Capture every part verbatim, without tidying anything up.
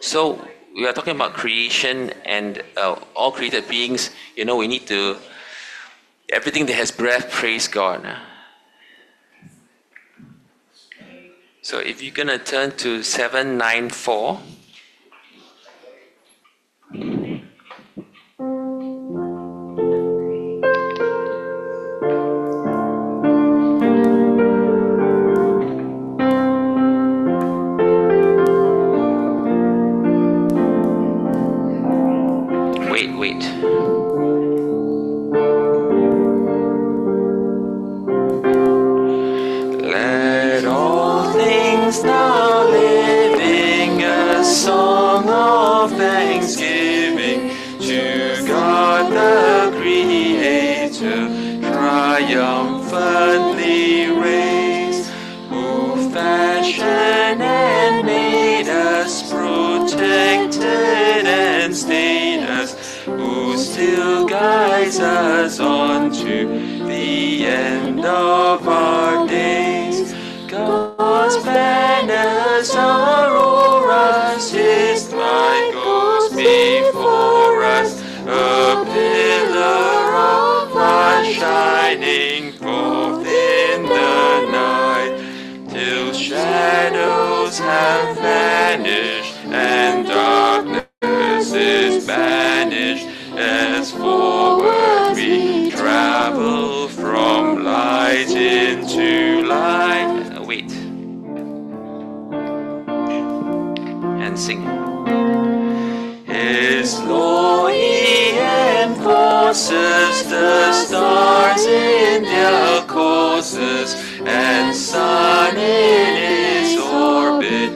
So we are talking about creation and uh, all created beings. You know, we need to, everything that has breath, praise God. So if you're going to turn to seven nine four. Wait, wait. Let all things now living a song of thanksgiving to God the Creator triumphantly raise, who fashioned and made us, protected and stayed us, who still guides us on to the end of our days. God's banners are o'er us, His light goes before us, a pillar of light shining forth in the night, till shadows have vanished and darkness is banished, as forward we travel from light into light. Uh, wait. And sing. His law He enforces, the stars in their courses, and sun in His orbit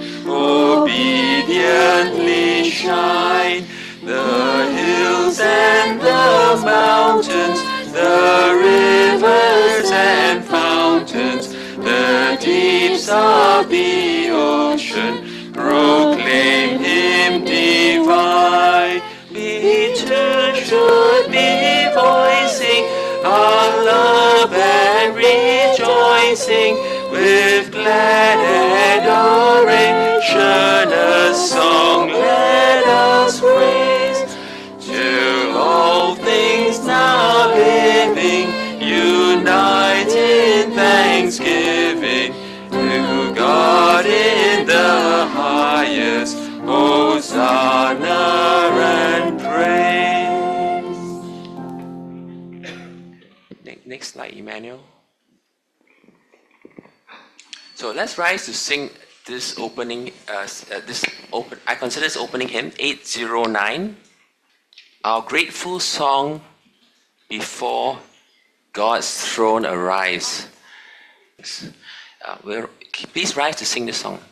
obediently shine. The hills and the mountains, the rivers and fountains, the deeps of the ocean proclaim Him divine. We too should be voicing our love and rejoicing with glad adoration, a song let us praise, till all things now living unite in thanksgiving to God in the highest, Hosanna and praise. Next slide, Emmanuel. So let's rise to sing this opening, uh, uh, this open, I consider this opening hymn, eight oh nine, our grateful song before God's throne arrives. Uh, we're, please rise to sing this song.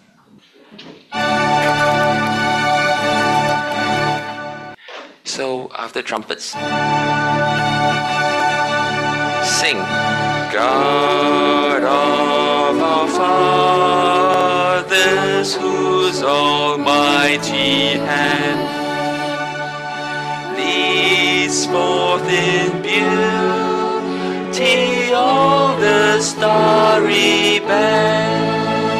So after trumpets, sing. God of our fathers, whose almighty hand leads forth in beauty all the starry band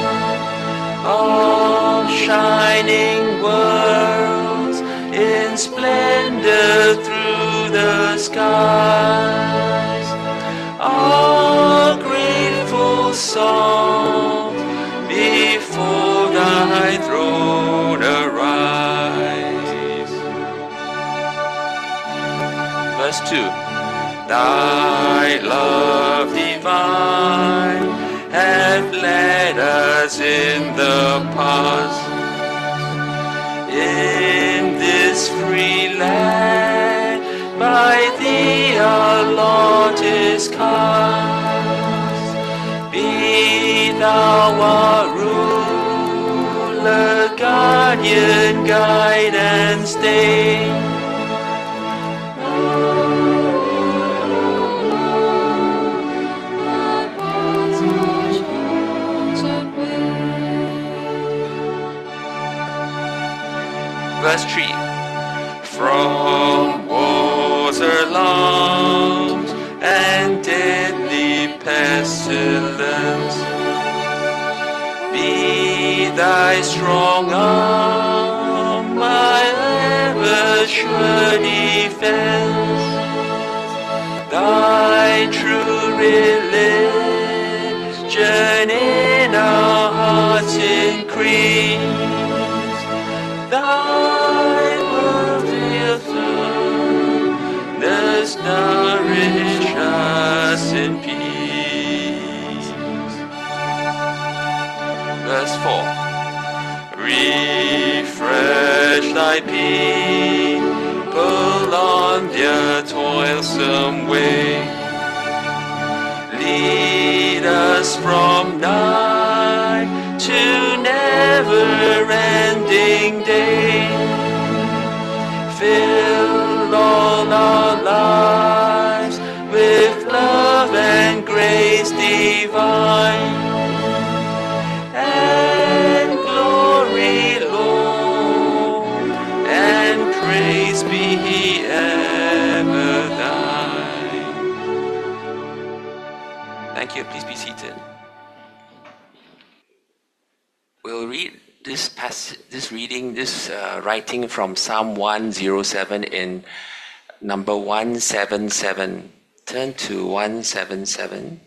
of shining worlds in splendor through the skies. Our grateful song before Thy throne arise. Verse two. Thy love divine hath led us in the past, in this free land by Thee our lot is cast. Be Thou our ruler, guardian, guide and stay. Verse three. From wars alarmed and deadly pestilence, be Thy strong arm sure defense, thy true religion in our hearts increase, thy word will soon nourish us in peace. Verse four. Refresh thy people on their toilsome way. Lead us from night to never-ending day. Fill all our lives with love and grace divine, and glory, Lord, and praise be ever thine. Thank you. Please be seated. We'll read this passage, this reading, this uh, writing from Psalm one oh seven in number one seventy-seven. Turn to one seventy-seven.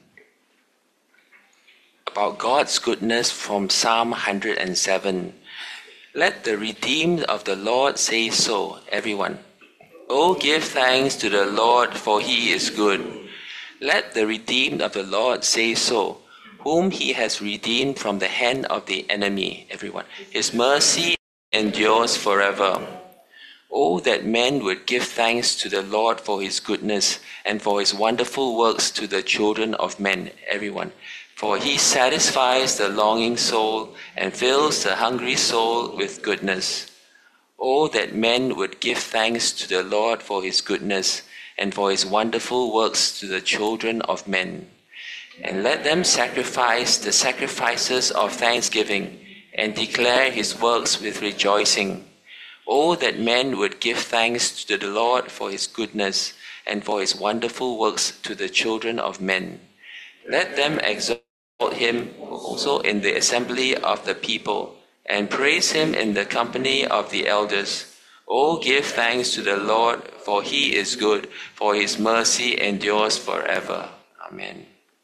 About God's goodness from Psalm one hundred seven. Let the redeemed of the Lord say so, everyone. Oh, give thanks to the Lord, for he is good. Let the redeemed of the Lord say so, whom he has redeemed from the hand of the enemy, everyone. His mercy endures forever. Oh, that men would give thanks to the Lord for his goodness and for his wonderful works to the children of men, everyone. For he satisfies the longing soul and fills the hungry soul with goodness. Oh, that men would give thanks to the Lord for his goodness and for his wonderful works to the children of men. And let them sacrifice the sacrifices of thanksgiving and declare his works with rejoicing. Oh, that men would give thanks to the Lord for his goodness and for his wonderful works to the children of men. Let them exalt him also in the assembly of the people, and praise him in the company of the elders. Oh, give thanks to the Lord, for he is good, for his mercy endures forever. Amen.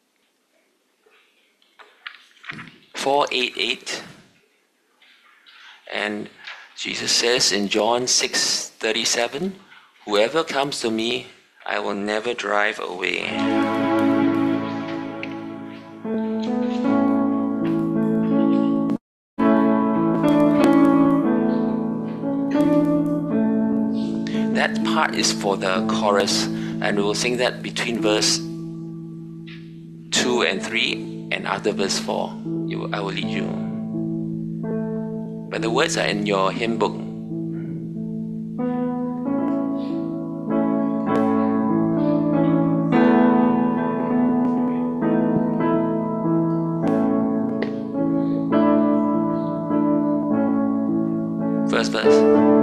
four eighty-eight. And Jesus says in John six thirty-seven, whoever comes to me, I will never drive away. That part is for the chorus, and we will sing that between verse two and three and after verse four. You, I will lead you. But the words are in your hymn book. First verse.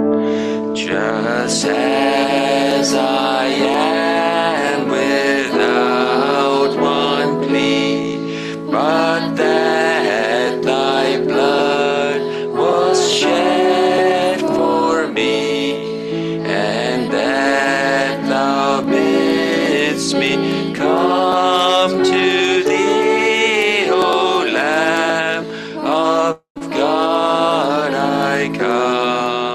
Just as I am without one plea, but that thy blood was shed for me, and that thou bidst me come to thee, O Lamb of God, I come.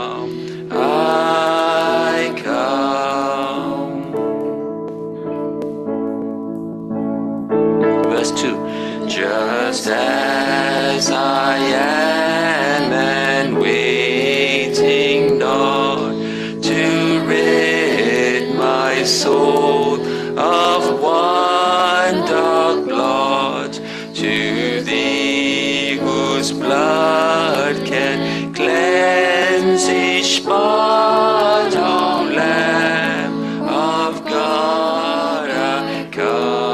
Just as I am, and waiting not to rid my soul of one dark blot, to thee whose blood can cleanse each spot, O Lamb of God, I come.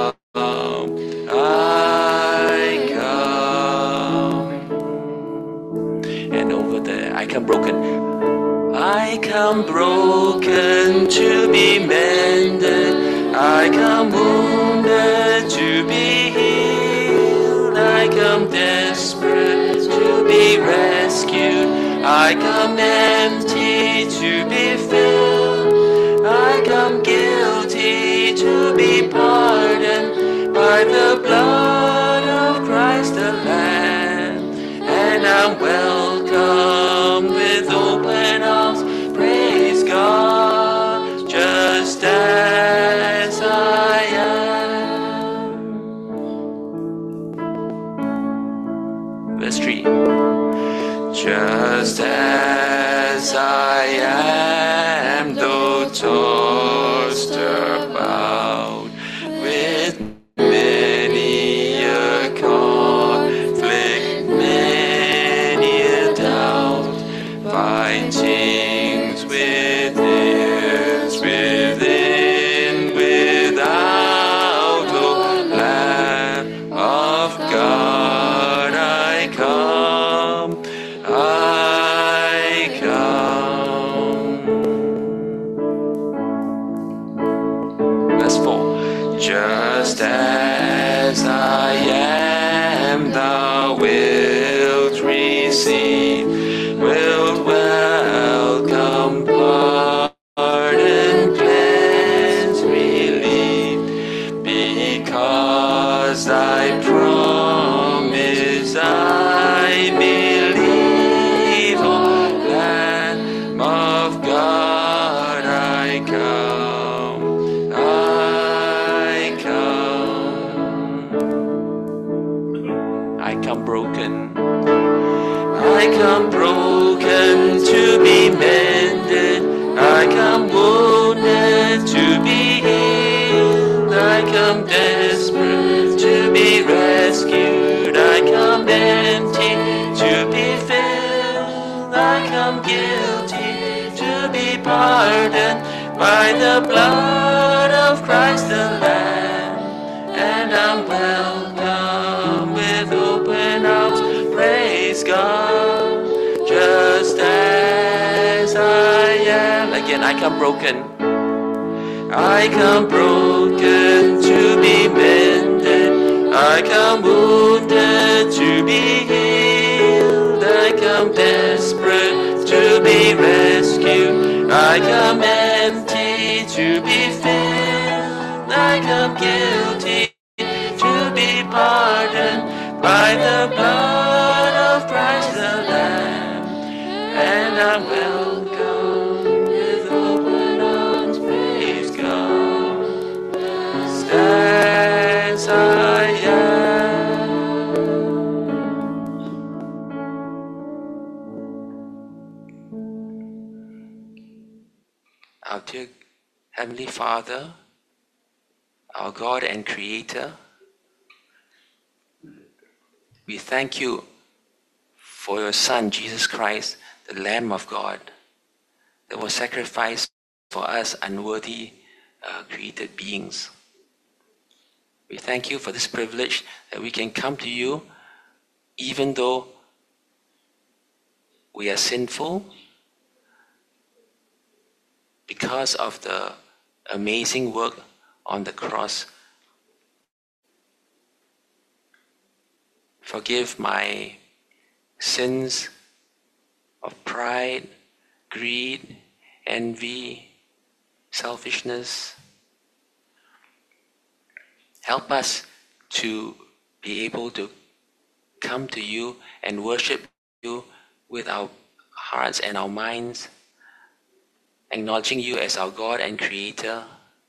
I come broken. I come broken to be mended. I come wounded to be healed. I come desperate to be rescued. I come empty to be filled. I come guilty to be pardoned by the blood of Christ the Lamb. And I'm welcome with open arms. Praise God, just as I am. Verse three. Just as I am, though tossed about with many a conflict, many a doubt, fightings with fears within, without, O Lamb of God, I come. I come. Verse four. Just as I am, thou wilt receive, wilt welcome, pardon, cleanse, relieve, because thy promise I believe. Of God, I come, I come. I come broken, I come broken to be mended. I come wounded to be healed. I come desperate to be rescued. I come empty to be filled. I come guilty to be pardoned by the blood of Christ the Lamb. And I'm welcome with open arms. Praise God, just as I am. Again, I come broken. I come broken to be mended. I come wounded to be healed. I come desperate to be rescued. I come empty to be filled. I come guilty to be pardoned by the blood of Christ the Lamb. And I'm welcome with open arms. Praise God, just as I am. Our dear Heavenly Father, our God and Creator, we thank you for your Son, Jesus Christ, the Lamb of God, that was sacrificed for us unworthy uh, created beings. We thank you for this privilege that we can come to you even though we are sinful, because of the amazing work on the cross. Forgive my sins of pride, greed, envy, selfishness. Help us to be able to come to you and worship you with our hearts and our minds, acknowledging you as our God and Creator.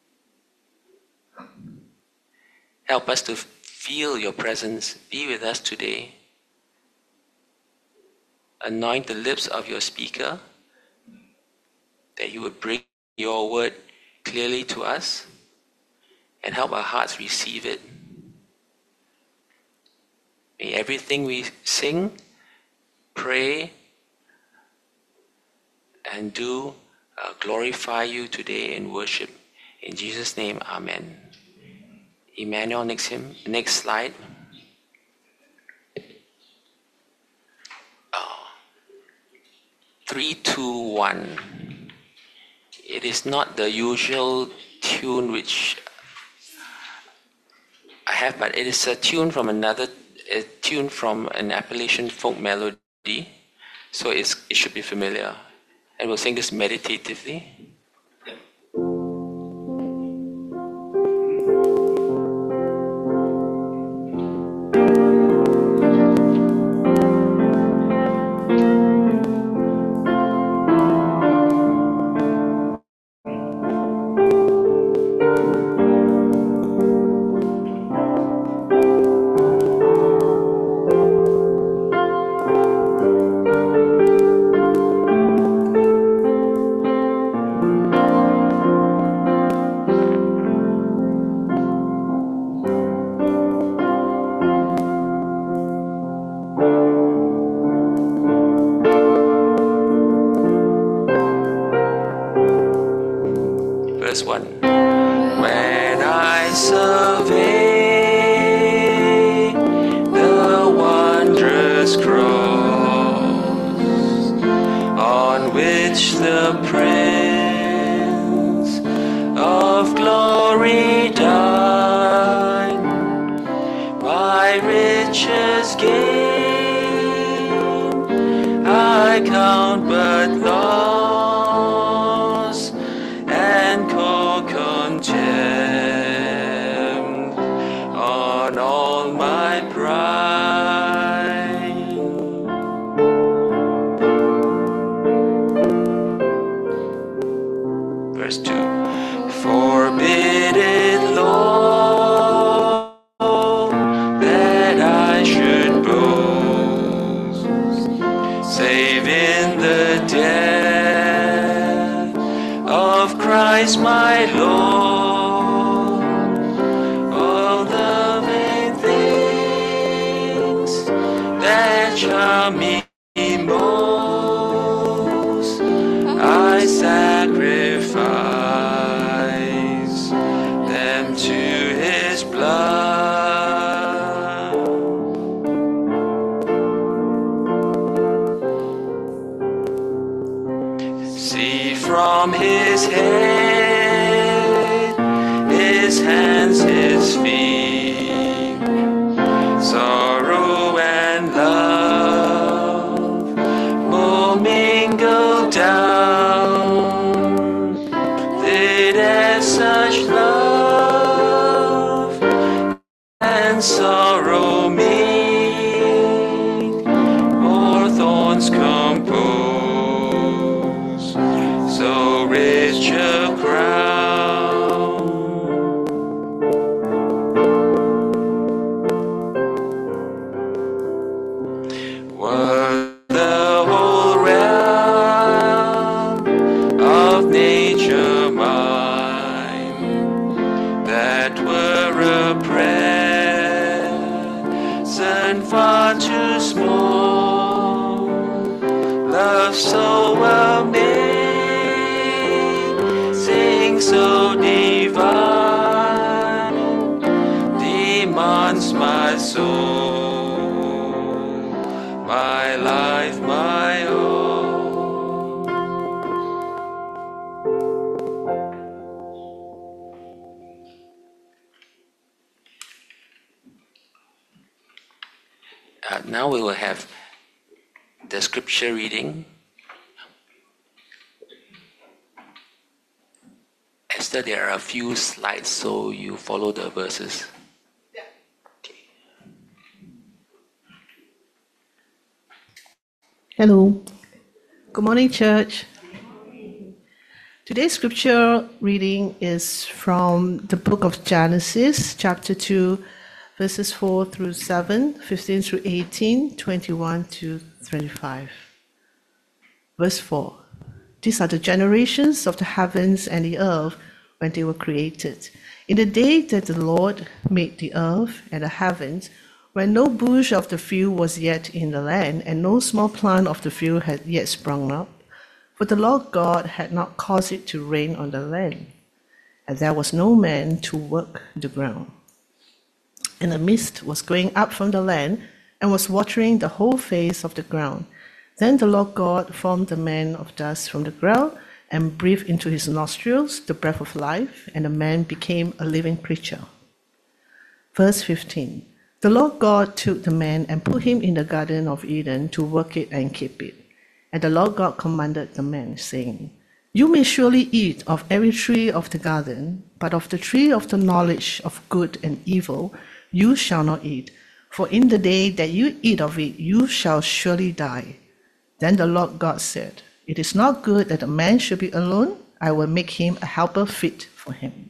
Help us to feel your presence. Be with us today. Anoint the lips of your speaker, that you would bring your word clearly to us and help our hearts receive it. May everything we sing, pray, and do uh, glorify you today in worship. In Jesus' name, amen. Emmanuel, next hymn, next slide. Oh. Three, two, one. It is not the usual tune which I have, but it is a tune from another, a tune from an Appalachian folk melody. So it's, it's it should be familiar. And we'll sing this meditatively. Verse one. When I survey the wondrous cross on which the Prince of Glory died, my riches gain I count but loss, and call contempt on all my pride. Verse two. Forbid it, Lord, that I should boast, save in the death of Christ my Lord. All the vain things that charm me most, I sacrifice them to His blood. See from His head, His hands, His feet, sorrow and love more mingled down. Did as such love and sorrow meet, more thorns compose so rich a crown. Were the whole realm of nature mine, that were a present far too small, love so well made, sing so divine, demands my soul, my life, my all. Uh, now we will have the scripture reading. Esther, there are a few slides, so you follow the verses. Hello. Good morning, church. Today's scripture reading is from the book of Genesis, chapter two, verses four through seven, fifteen through eighteen, twenty-one to twenty-five. Verse four. These are the generations of the heavens and the earth when they were created. In the day that the Lord made the earth and the heavens, when no bush of the field was yet in the land, and no small plant of the field had yet sprung up, for the Lord God had not caused it to rain on the land, and there was no man to work the ground. And a mist was going up from the land, and was watering the whole face of the ground. Then the Lord God formed the man of dust from the ground, and breathed into his nostrils the breath of life, and the man became a living creature. Verse fifteen. The Lord God took the man and put him in the garden of Eden to work it and keep it. And the Lord God commanded the man, saying, You may surely eat of every tree of the garden, but of the tree of the knowledge of good and evil you shall not eat, for in the day that you eat of it you shall surely die. Then the Lord God said, It is not good that a man should be alone. I will make him a helper fit for him.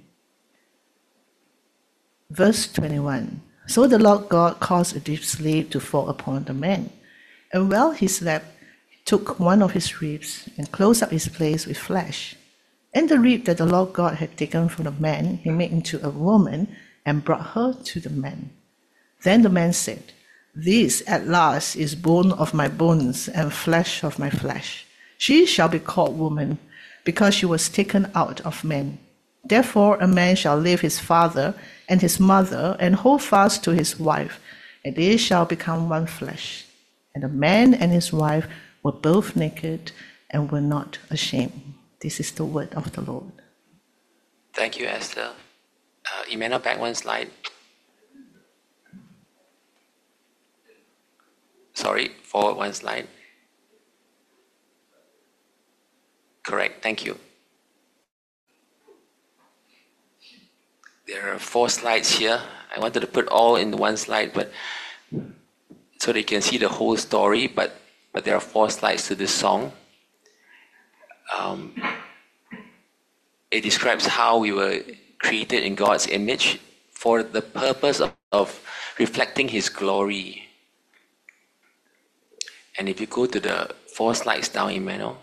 Verse twenty-one. So the Lord God caused a deep sleep to fall upon the man. And while he slept, he took one of his ribs and closed up his place with flesh. And the rib that the Lord God had taken from the man, he made into a woman and brought her to the man. Then the man said, This at last is bone of my bones and flesh of my flesh. She shall be called woman, because she was taken out of man. Therefore a man shall leave his father and his mother and hold fast to his wife, and they shall become one flesh. And the man and his wife were both naked and were not ashamed. This is the word of the Lord. Thank you, Esther. Uh, Emmanuel, back one slide. Sorry, forward one slide. Correct, thank you. There are four slides here. I wanted to put all in one slide, but so they can see the whole story, but, but there are four slides to this song. Um, it describes how we were created in God's image for the purpose of, of reflecting His glory. And if you go to the four slides down, Emmanuel.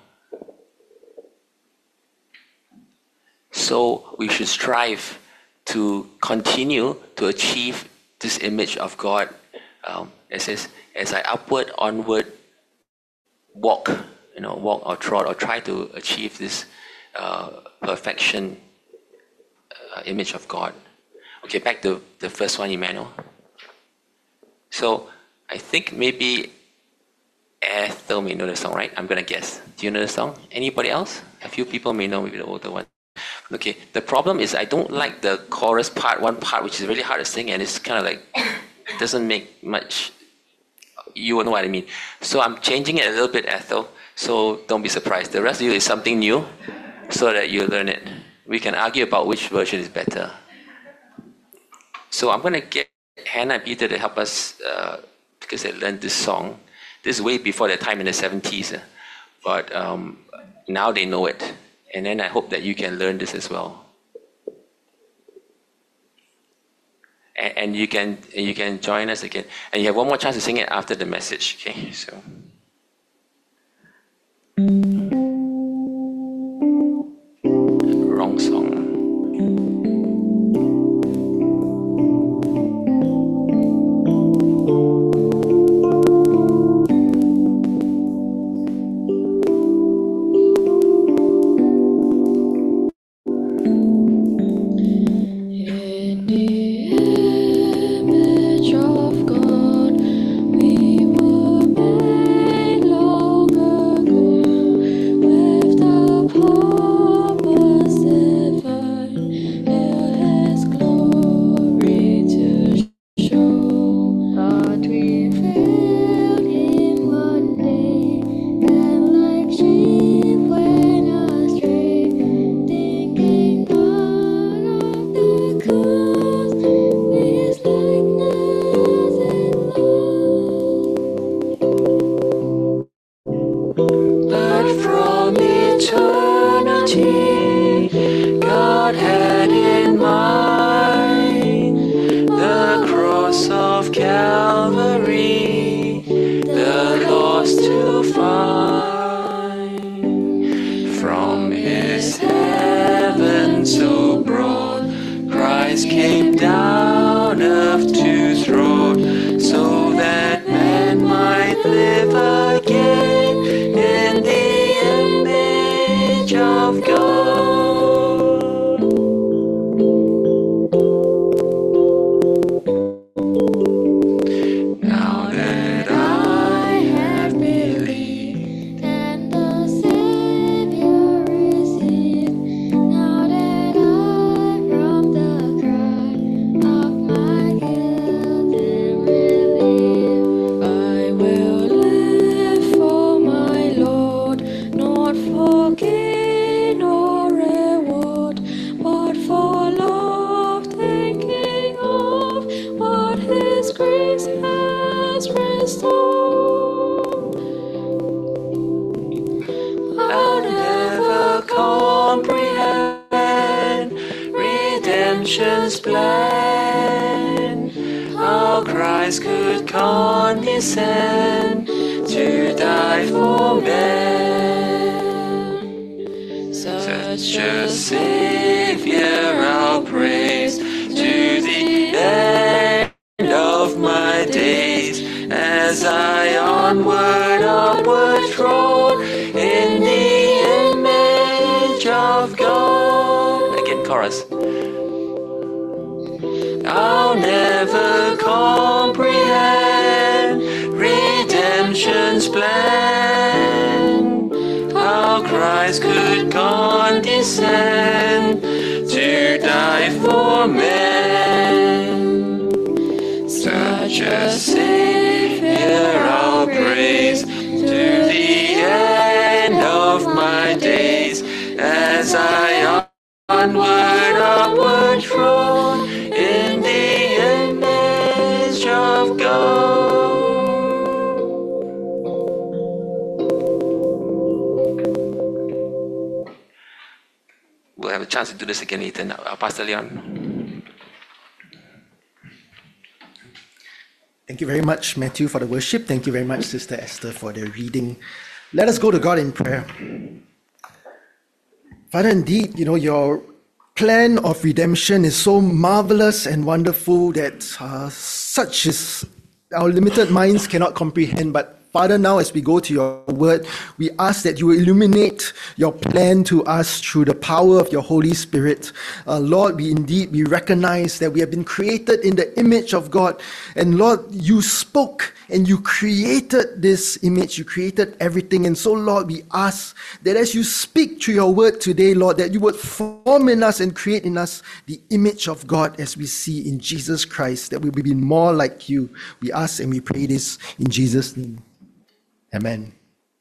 So we should strive to continue to achieve this image of God. Um, it says, as I upward, onward walk, you know, walk or trot or try to achieve this uh, perfection uh, image of God. Okay, back to the first one, Emmanuel. So I think maybe Ethel may know the song, right? I'm going to guess. Do you know the song? Anybody else? A few people may know, maybe the older one. Okay, the problem is I don't like the chorus part, one part which is really hard to sing, and it's kind of like, doesn't make much, you will know what I mean. So I'm changing it a little bit, Ethel, so don't be surprised. The rest of you is something new, so that you learn it. We can argue about which version is better. So I'm going to get Hannah and Peter to help us, uh, because they learned this song. This is way before their time in the seventies, uh, but um, now they know it. And then I hope that you can learn this as well. And, and you can you can join us again. And you have one more chance to sing it after the message. Okay, so. Wrong song. I will live for my Lord. redemption's plan, how Christ could condescend to die for men. Such a Savior I'll praise to the end of my days, as I onward, upward trod in the image of God. Again, chorus. I'll never comprehend redemption's plan, how Christ could condescend to die for men. Such a Savior I'll praise to the end of my days, as I onward, upward trod in the image of God. We'll have a chance to do this again later. Now, uh, Pastor Leon. Thank you very much, Matthew, for the worship. Thank you very much, Sister Esther, for the reading. Let us go to God in prayer. Father, indeed, you know, your plan of redemption is so marvelous and wonderful that uh, such is our limited minds cannot comprehend. But Father, now as we go to your word, we ask that you illuminate your plan to us through the power of your Holy Spirit. Uh, Lord, we indeed, we recognize that we have been created in the image of God. And Lord, you spoke and you created this image, you created everything. And so, Lord, we ask that as you speak through your word today, Lord, that you would form in us and create in us the image of God as we see in Jesus Christ, that we will be more like you. We ask and we pray this in Jesus' name. Amen.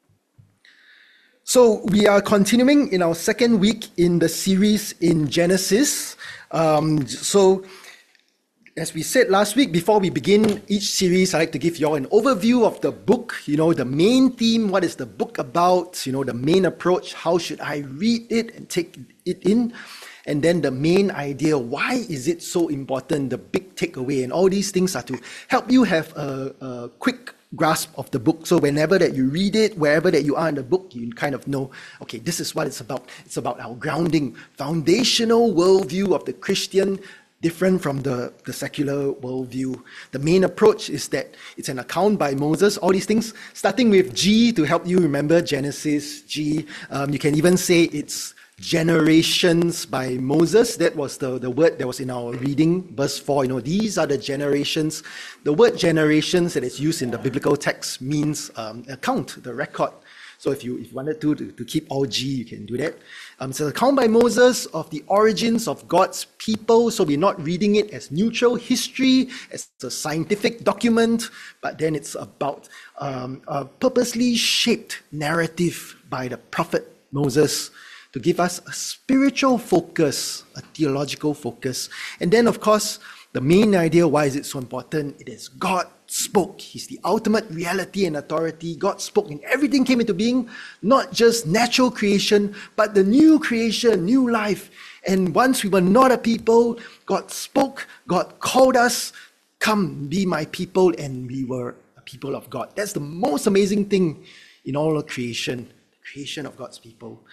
So we are continuing in our second week in the series in Genesis. Um, so as we said last week, before we begin each series, I like to give you all an overview of the book, you know, the main theme, what is the book about, you know, the main approach, how should I read it and take it in, and then the main idea, why is it so important, the big takeaway, and all these things are to help you have a, a quick grasp of the book. So whenever that you read it, wherever that you are in the book, you kind of know, okay, this is what it's about. It's about our grounding, foundational worldview of the Christian, different from the, the secular worldview. The main approach is that it's an account by Moses, all these things, starting with G to help you remember Genesis, G. Um, you can even say it's generations by Moses. That was the, the word that was in our reading, verse four. You know, these are the generations. The word generations that is used in the biblical text means um, account, the record. So if you, if you wanted to, to, to keep all G, you can do that. Um, so the account by Moses of the origins of God's people. So we're not reading it as neutral history, as a scientific document, but then it's about um, a purposely shaped narrative by the prophet Moses, to give us a spiritual focus, a theological focus. And then, of course, the main idea, why is it so important? It is God spoke. He's the ultimate reality and authority. God spoke and everything came into being, not just natural creation, but the new creation, new life. And once we were not a people, God spoke, God called us, come, be my people, and we were a people of God. That's the most amazing thing in all of creation, the creation of God's people.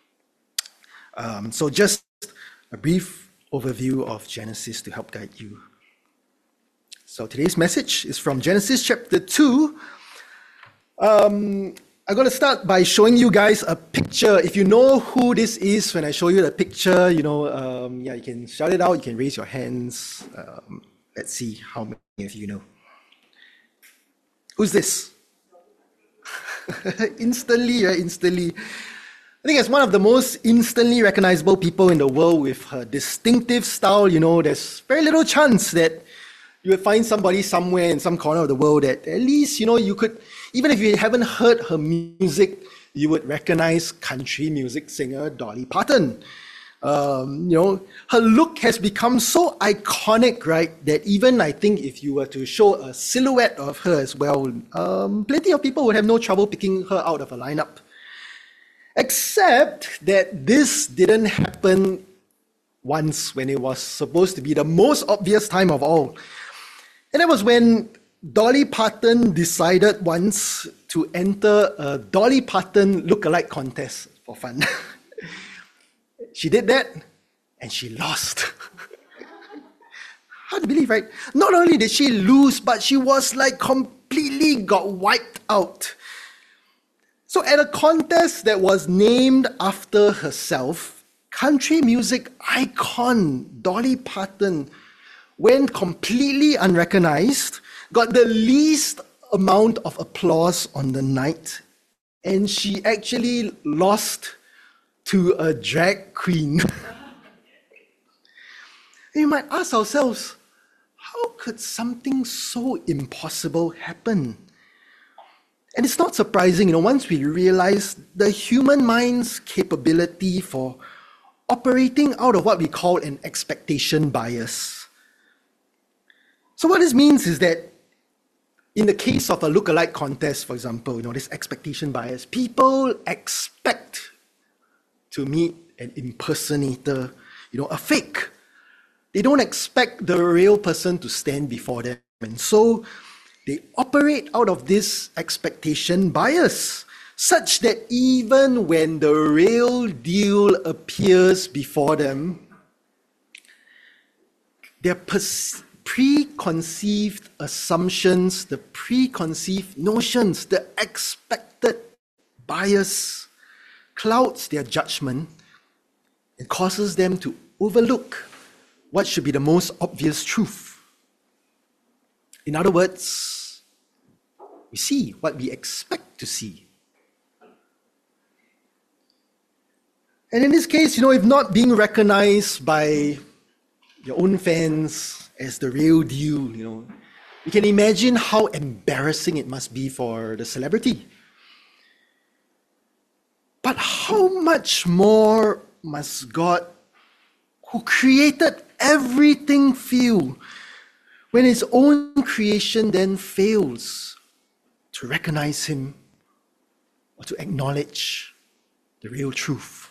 Um, so just a brief overview of Genesis to help guide you. So today's message is from Genesis chapter two. Um, I'm going to start by showing you guys a picture. If you know who this is, when I show you the picture, you know, um, yeah, you can shout it out, you can raise your hands. Um, let's see how many of you know. Who's this? Instantly, right? Instantly. I think as one of the most instantly recognizable people in the world with her distinctive style, you know, there's very little chance that you would find somebody somewhere in some corner of the world that at least, you know, you could, even if you haven't heard her music, you would recognize country music singer Dolly Parton. Um, you know, her look has become so iconic, right, that even I think if you were to show a silhouette of her as well, um, plenty of people would have no trouble picking her out of a lineup. Except that this didn't happen once when it was supposed to be the most obvious time of all. And that was when Dolly Parton decided once to enter a Dolly Parton look-alike contest for fun. She did that and she lost. Hard to believe, right? Not only did she lose, but she was like completely got wiped out. So at a contest that was named after herself, country music icon Dolly Parton went completely unrecognized, got the least amount of applause on the night, and she actually lost to a drag queen. You might ask ourselves, how could something so impossible happen? And it's not surprising, you know, once we realize the human mind's capability for operating out of what we call an expectation bias. So what this means is that in the case of a look-alike contest, for example, you know, this expectation bias, people expect to meet an impersonator, you know, a fake. They don't expect the real person to stand before them. And so they operate out of this expectation bias, such that even when the real deal appears before them, their pers- preconceived assumptions, the preconceived notions, the expected bias clouds their judgment and causes them to overlook what should be the most obvious truth. In other words, we see what we expect to see. And in this case, you know, if not being recognized by your own fans as the real deal, you know, you can imagine how embarrassing it must be for the celebrity. But how much more must God, who created everything, feel when his own creation then fails to recognize him or to acknowledge the real truth?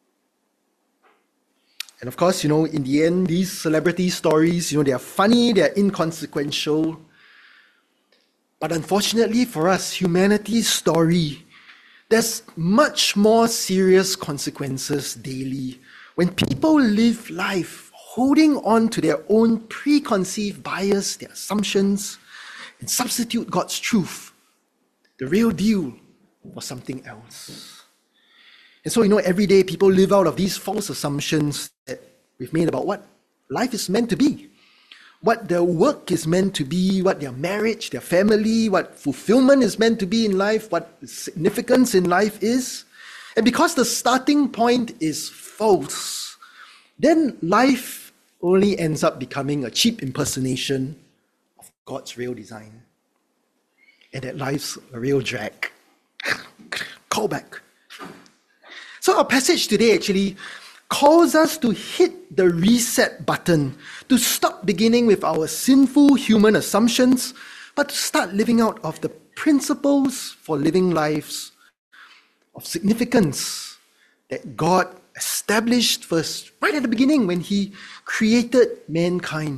And of course, you know, in the end, these celebrity stories, you know, they are funny, they are inconsequential. But unfortunately for us, humanity's story, there's much more serious consequences daily when people live life holding on to their own preconceived bias, their assumptions, and substitute God's truth, the real deal, for something else. And so, you know, every day people live out of these false assumptions that we've made about what life is meant to be, what their work is meant to be, what their marriage, their family, what fulfillment is meant to be in life, what significance in life is. And because the starting point is false, then life only ends up becoming a cheap impersonation of God's real design. And that life's a real drag. Call back. So our passage today actually calls us to hit the reset button, to stop beginning with our sinful human assumptions, but to start living out of the principles for living lives of significance that God established first, right at the beginning when he created mankind.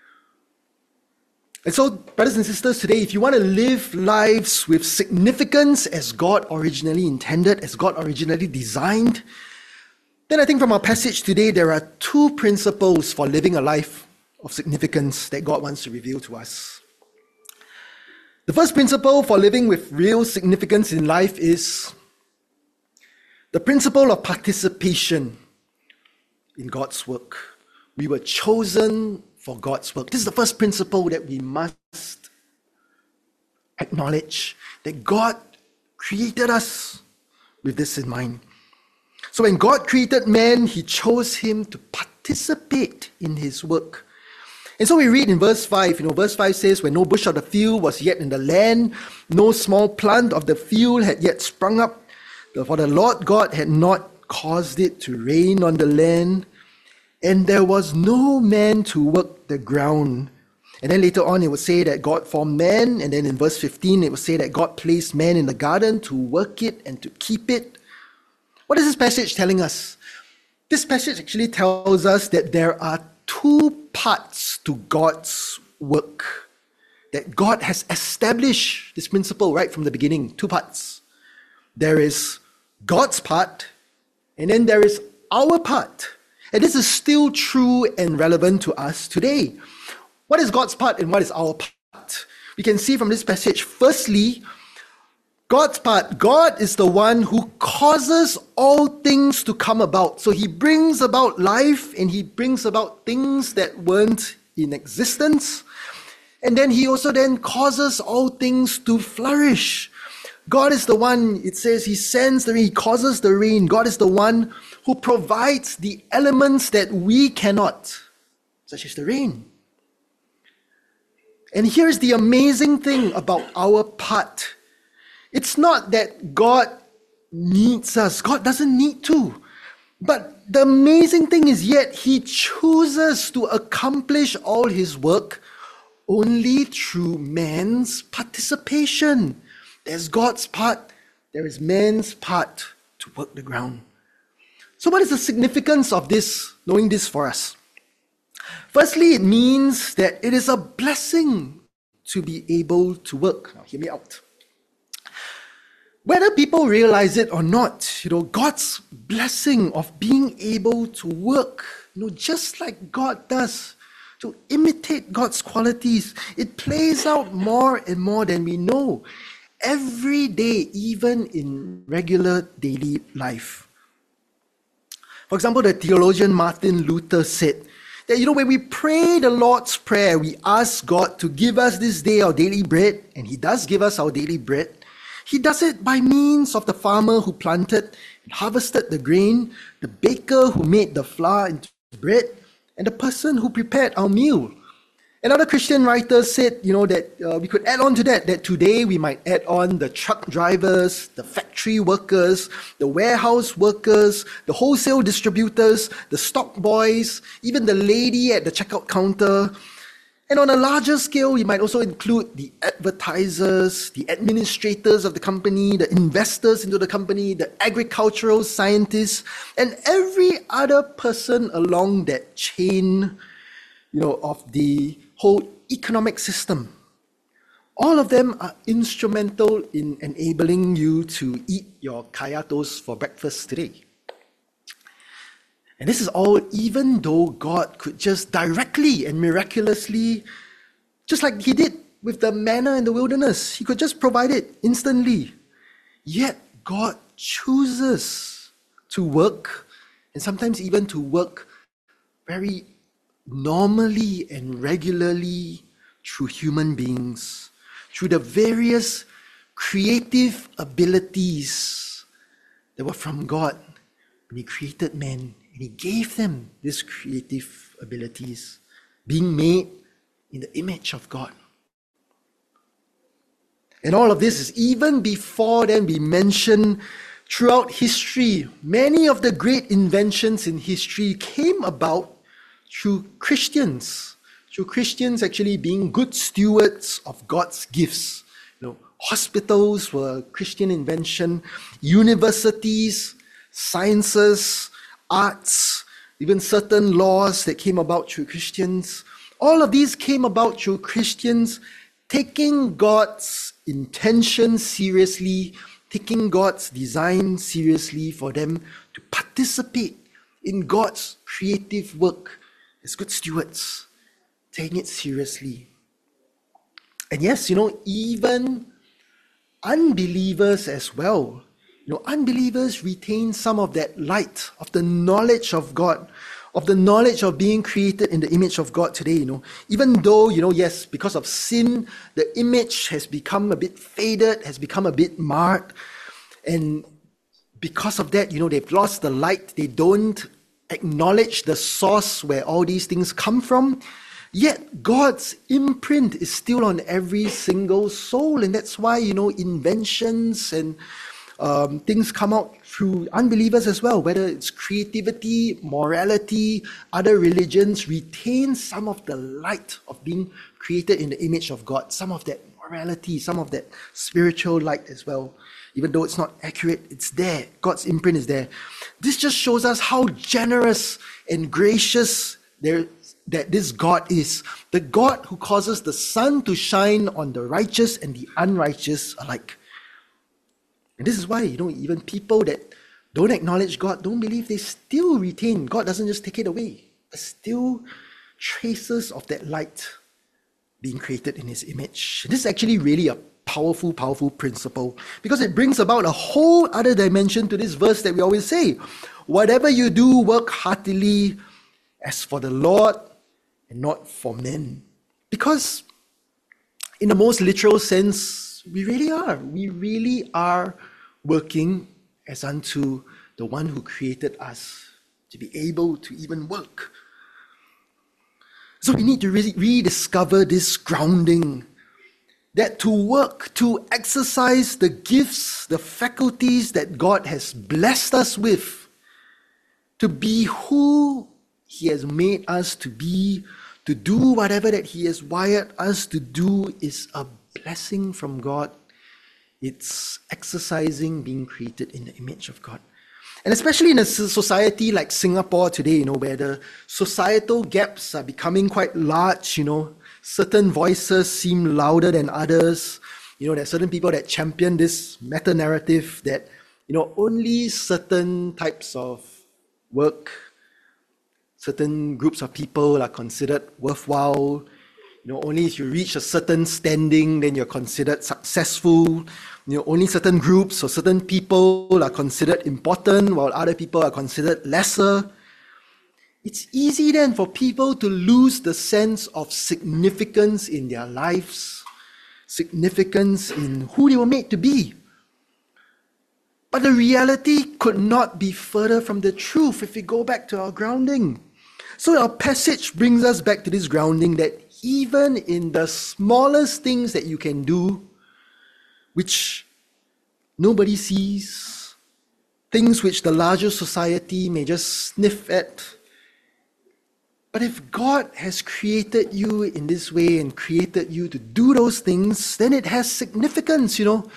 And so, brothers and sisters, today, if you want to live lives with significance as God originally intended, as God originally designed, then I think from our passage today, there are two principles for living a life of significance that God wants to reveal to us. The first principle for living with real significance in life is the principle of participation in God's work. We were chosen for God's work. This is the first principle that we must acknowledge, that God created us with this in mind. So when God created man, he chose him to participate in his work. And so we read in verse five, you know, verse five says, when no bush of the field was yet in the land, no small plant of the field had yet sprung up, for the Lord God had not caused it to rain on the land, and there was no man to work the ground. And then later on it would say that God formed man, and then in verse fifteen it would say that God placed man in the garden to work it and to keep it. What is this passage telling us? This passage actually tells us that there are two parts to God's work. That God has established this principle right from the beginning, two parts. There is God's part, and then there is our part. And this is still true and relevant to us today. What is God's part and what is our part? We can see from this passage, firstly, God's part. God is the one who causes all things to come about. So he brings about life and he brings about things that weren't in existence. And then he also then causes all things to flourish. God is the one, it says, he sends the rain, he causes the rain. God is the one who provides the elements that we cannot, such as the rain. And here's the amazing thing about our part. It's not that God needs us. God doesn't need to. But the amazing thing is yet he chooses to accomplish all his work only through man's participation. There's God's part, there is man's part to work the ground. So what is the significance of this, knowing this for us? Firstly, it means that it is a blessing to be able to work. Now, hear me out. Whether people realize it or not, you know, God's blessing of being able to work, you know, just like God does, to imitate God's qualities, it plays out more and more than we know. Every day, even in regular daily life. For example, the theologian Martin Luther said that, you know, when we pray the Lord's Prayer, we ask God to give us this day our daily bread, and he does give us our daily bread. He does it by means of the farmer who planted and harvested the grain, the baker who made the flour into bread, and the person who prepared our meal. Another Christian writer said, you know, that uh, we could add on to that, that today we might add on the truck drivers, the factory workers, the warehouse workers, the wholesale distributors, the stock boys, even the lady at the checkout counter. And on a larger scale, we might also include the advertisers, the administrators of the company, the investors into the company, the agricultural scientists, and every other person along that chain, you know, of the whole economic system. All of them are instrumental in enabling you to eat your kaya toast for breakfast today. And this is all even though God could just directly and miraculously, just like he did with the manna in the wilderness, he could just provide it instantly. Yet God chooses to work, and sometimes even to work very normally and regularly through human beings, through the various creative abilities that were from God when he created man. And he gave them these creative abilities, being made in the image of God. And all of this is even before then we mention throughout history, many of the great inventions in history came about through Christians, through Christians actually being good stewards of God's gifts. You know, hospitals were Christian invention, universities, sciences, arts, even certain laws that came about through Christians. All of these came about through Christians taking God's intention seriously, taking God's design seriously for them to participate in God's creative work as good stewards, taking it seriously. And yes, you know, even unbelievers as well, you know, unbelievers retain some of that light of the knowledge of God, of the knowledge of being created in the image of God today, you know. Even though, you know, yes, because of sin, the image has become a bit faded, has become a bit marred. And because of that, you know, they've lost the light. They don't acknowledge the source where all these things come from. Yet God's imprint is still on every single soul. And that's why, you know, inventions and Um, things come out through unbelievers as well, whether it's creativity, morality, other religions retain some of the light of being created in the image of God, some of that morality, some of that spiritual light as well. Even though it's not accurate, it's there. God's imprint is there. this just shows us how generous and gracious there, that this God is. The God who causes the sun to shine on the righteous and the unrighteous alike. And this is why, you know, even people that don't acknowledge God, don't believe, they still retain. God doesn't just take it away. There's still traces of that light being created in his image. This is actually really a powerful, powerful principle, because it brings about a whole other dimension to this verse that we always say. Whatever you do, work heartily as for the Lord and not for men. Because in the most literal sense, we really are. We really are working as unto the one who created us to be able to even work. So we need to really rediscover this grounding, that to work, to exercise the gifts, the faculties that God has blessed us with, to be who he has made us to be, to do whatever that he has wired us to do, is a blessing from God. It's exercising being created in the image of God. And especially in a society like Singapore today, you know, where the societal gaps are becoming quite large, you know, certain voices seem louder than others. You know, there are certain people that champion this meta-narrative that, you know, only certain types of work, certain groups of people are considered worthwhile. You know, only if you reach a certain standing, then you're considered successful. You know, only certain groups or certain people are considered important, while other people are considered lesser. It's easy then for people to lose the sense of significance in their lives, significance in who they were made to be. But the reality could not be further from the truth if we go back to our grounding. So our passage brings us back to this grounding that even in the smallest things that you can do, which nobody sees, things which the larger society may just sniff at, but if God has created you in this way and created you to do those things, then it has significance, you know.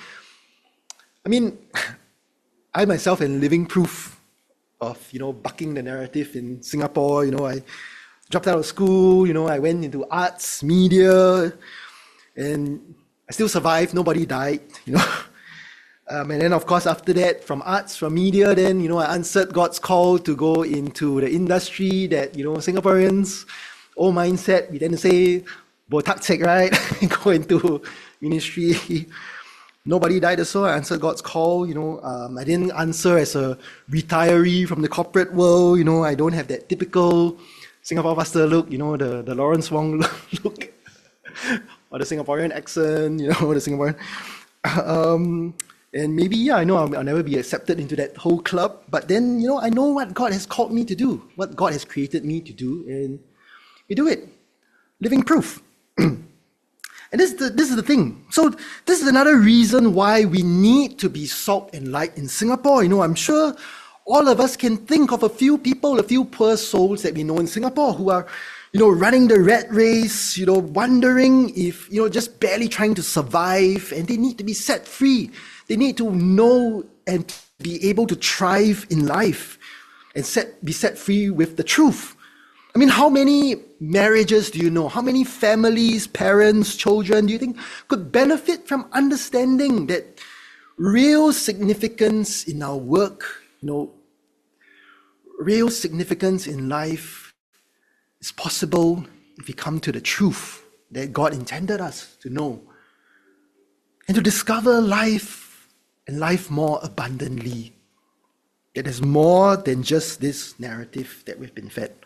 I mean, I myself am living proof of, you know, bucking the narrative in Singapore. You know, I dropped out of school, you know, I went into arts, media, and I still survived, nobody died, you know. Um, and then, of course, after that, from arts, from media, then, you know, I answered God's call to go into the industry that, you know, Singaporeans, old mindset, we tend to say, botak cek, right? Go into ministry. Nobody died so I answered God's call, you know. Um, I didn't answer as a retiree from the corporate world, you know. I don't have that typical Singapore pastor look, you know, the, the Lawrence Wong look, or the Singaporean accent, you know, the Singaporean. Um, and maybe, yeah, I know I'll, I'll never be accepted into that whole club, but then, you know, I know what God has called me to do, what God has created me to do, and we do it. Living proof. And this is, the, this is the thing. So this is another reason why we need to be salt and light in Singapore. You know, I'm sure all of us can think of a few people, a few poor souls that we know in Singapore who are, you know, running the rat race, you know, wondering if, you know, just barely trying to survive, and they need to be set free. They need to know and be able to thrive in life and set, be set free with the truth. I mean, how many marriages do you know? How many families, parents, children do you think could benefit from understanding that real significance in our work, you know, real significance in life is possible if we come to the truth that God intended us to know and to discover life and life more abundantly. That there's more than just this narrative that we've been fed.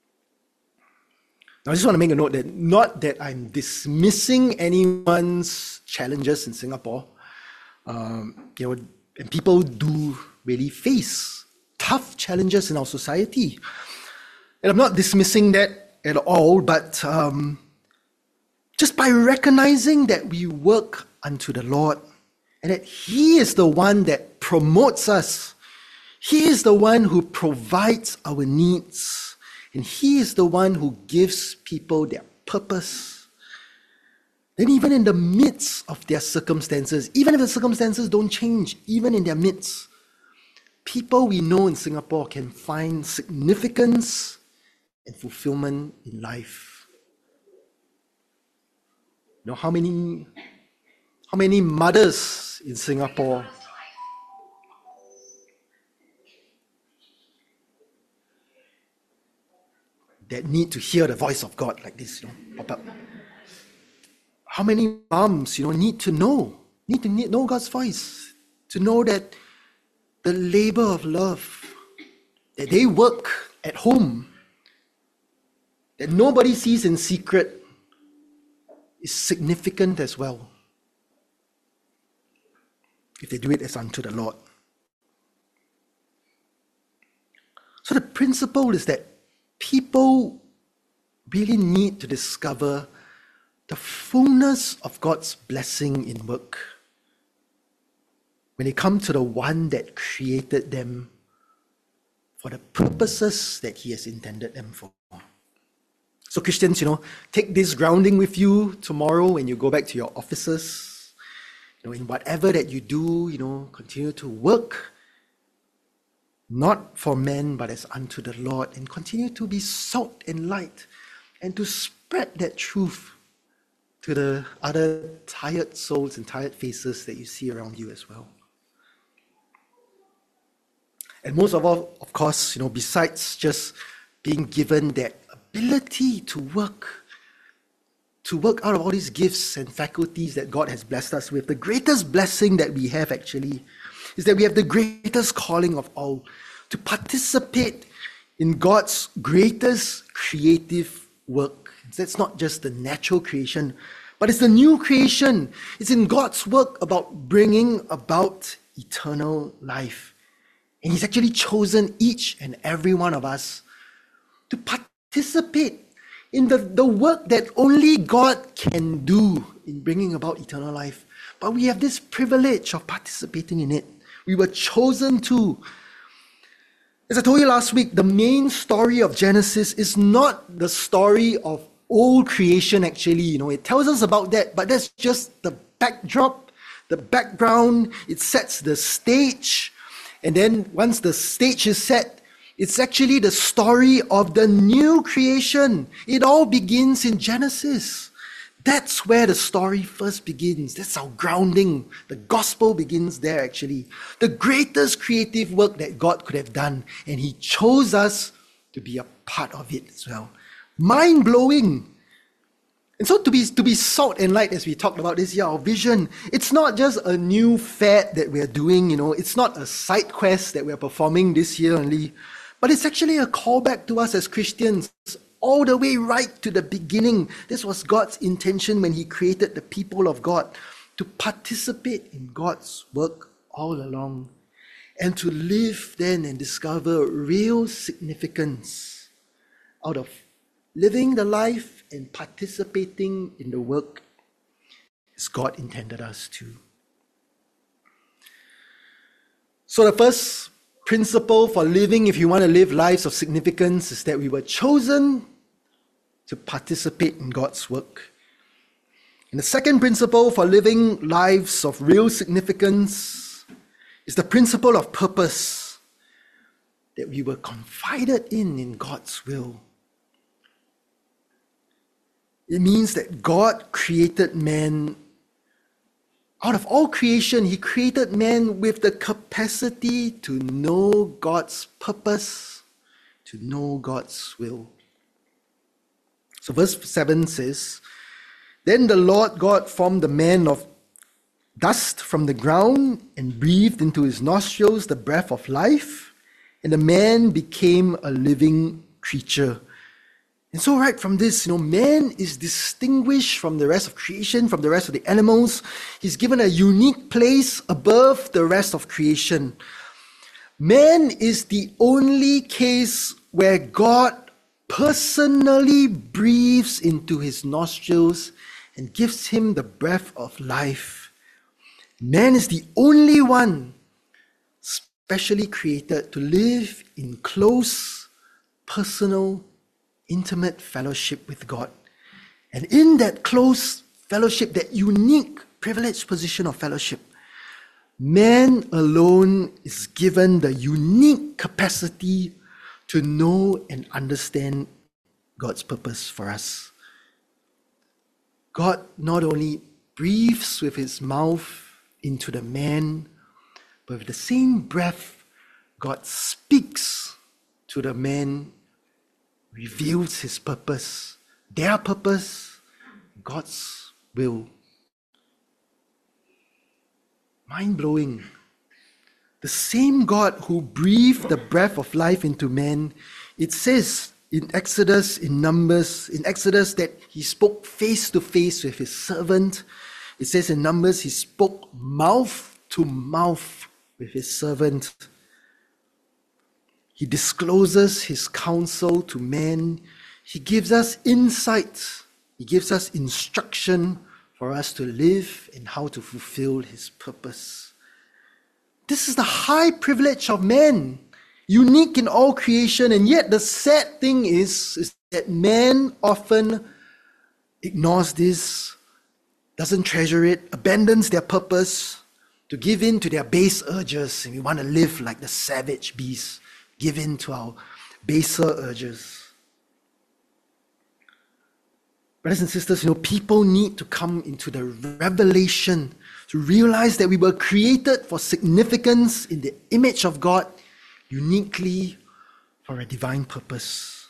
Now, I just want to make a note that not that I'm dismissing anyone's challenges in Singapore. Um, you know, and people do really face tough challenges in our society. And I'm not dismissing that at all, but um, just by recognizing that we work unto the Lord and that He is the one that promotes us, He is the one who provides our needs, and He is the one who gives people their purpose. Then even in the midst of their circumstances, even if the circumstances don't change, even in their midst, people we know in Singapore can find significance and fulfillment in life. You know, how many, how many mothers in Singapore that need to hear the voice of God like this, you know, pop up? How many moms, you know, need to know, need to need, know God's voice, to know that the labor of love, that they work at home, that nobody sees in secret, is significant as well, if they do it as unto the Lord. So the principle is that people really need to discover the fullness of God's blessing in work when they come to the one that created them for the purposes that he has intended them for. So Christians, you know, take this grounding with you tomorrow when you go back to your offices. You know, in whatever that you do, you know, continue to work not for men, but as unto the Lord, and continue to be salt and light, and to spread that truth to the other tired souls and tired faces that you see around you as well. And most of all, of course, you know, besides just being given that ability to work, to work out of all these gifts and faculties that God has blessed us with, the greatest blessing that we have actually is that we have the greatest calling of all, to participate in God's greatest creative work. That's not just the natural creation, but it's the new creation. It's in God's work about bringing about eternal life. And he's actually chosen each and every one of us to participate in the, the work that only God can do in bringing about eternal life. But we have this privilege of participating in it. We were chosen to. As I told you last week, the main story of Genesis is not the story of old creation, actually. You know, it tells us about that, but that's just the backdrop, the background. It sets the stage. And then once the stage is set, it's actually the story of the new creation. It all begins in Genesis. That's where the story first begins. That's our grounding. The gospel begins there, actually. The greatest creative work that God could have done. And he chose us to be a part of it as well. Mind-blowing. And so to be, to be salt and light, as we talked about this year, our vision, it's not just a new fad that we're doing, you know, it's not a side quest that we're performing this year only, but it's actually a callback to us as Christians, all the way right to the beginning. This was God's intention when he created the people of God, to participate in God's work all along, and to live then and discover real significance out of living the life and participating in the work as God intended us to. So the first principle for living, if you want to live lives of significance, is that we were chosen to participate in God's work. And the second principle for living lives of real significance is the principle of purpose, that we were confided in in God's will. It means that God created man. Out of all creation, he created man with the capacity to know God's purpose, to know God's will. So verse seven says, "Then the Lord God formed the man of dust from the ground and breathed into his nostrils the breath of life, and the man became a living creature." And so right from this, you know, man is distinguished from the rest of creation, from the rest of the animals. He's given a unique place above the rest of creation. Man is the only case where God personally breathes into his nostrils and gives him the breath of life. Man is the only one specially created to live in close, personal, intimate fellowship with God. And in that close fellowship, that unique, privileged position of fellowship, Man alone is given the unique capacity to know and understand God's purpose for us. God not only breathes with his mouth into the man, but with the same breath, God speaks to the man, reveals his purpose, their purpose, God's will. Mind-blowing. The same God who breathed the breath of life into man, it says in Exodus, in Numbers, in Exodus that he spoke face to face with his servant. It says in Numbers, he spoke mouth to mouth with his servant. He discloses his counsel to man. He gives us insight. He gives us instruction for us to live and how to fulfill his purpose. This is the high privilege of man, unique in all creation, and yet the sad thing is, is that man often ignores this, doesn't treasure it, abandons their purpose to give in to their base urges, and we want to live like the savage beast, give in to our baser urges. Brothers and sisters, you know, people need to come into the revelation to realize that we were created for significance in the image of God, uniquely for a divine purpose.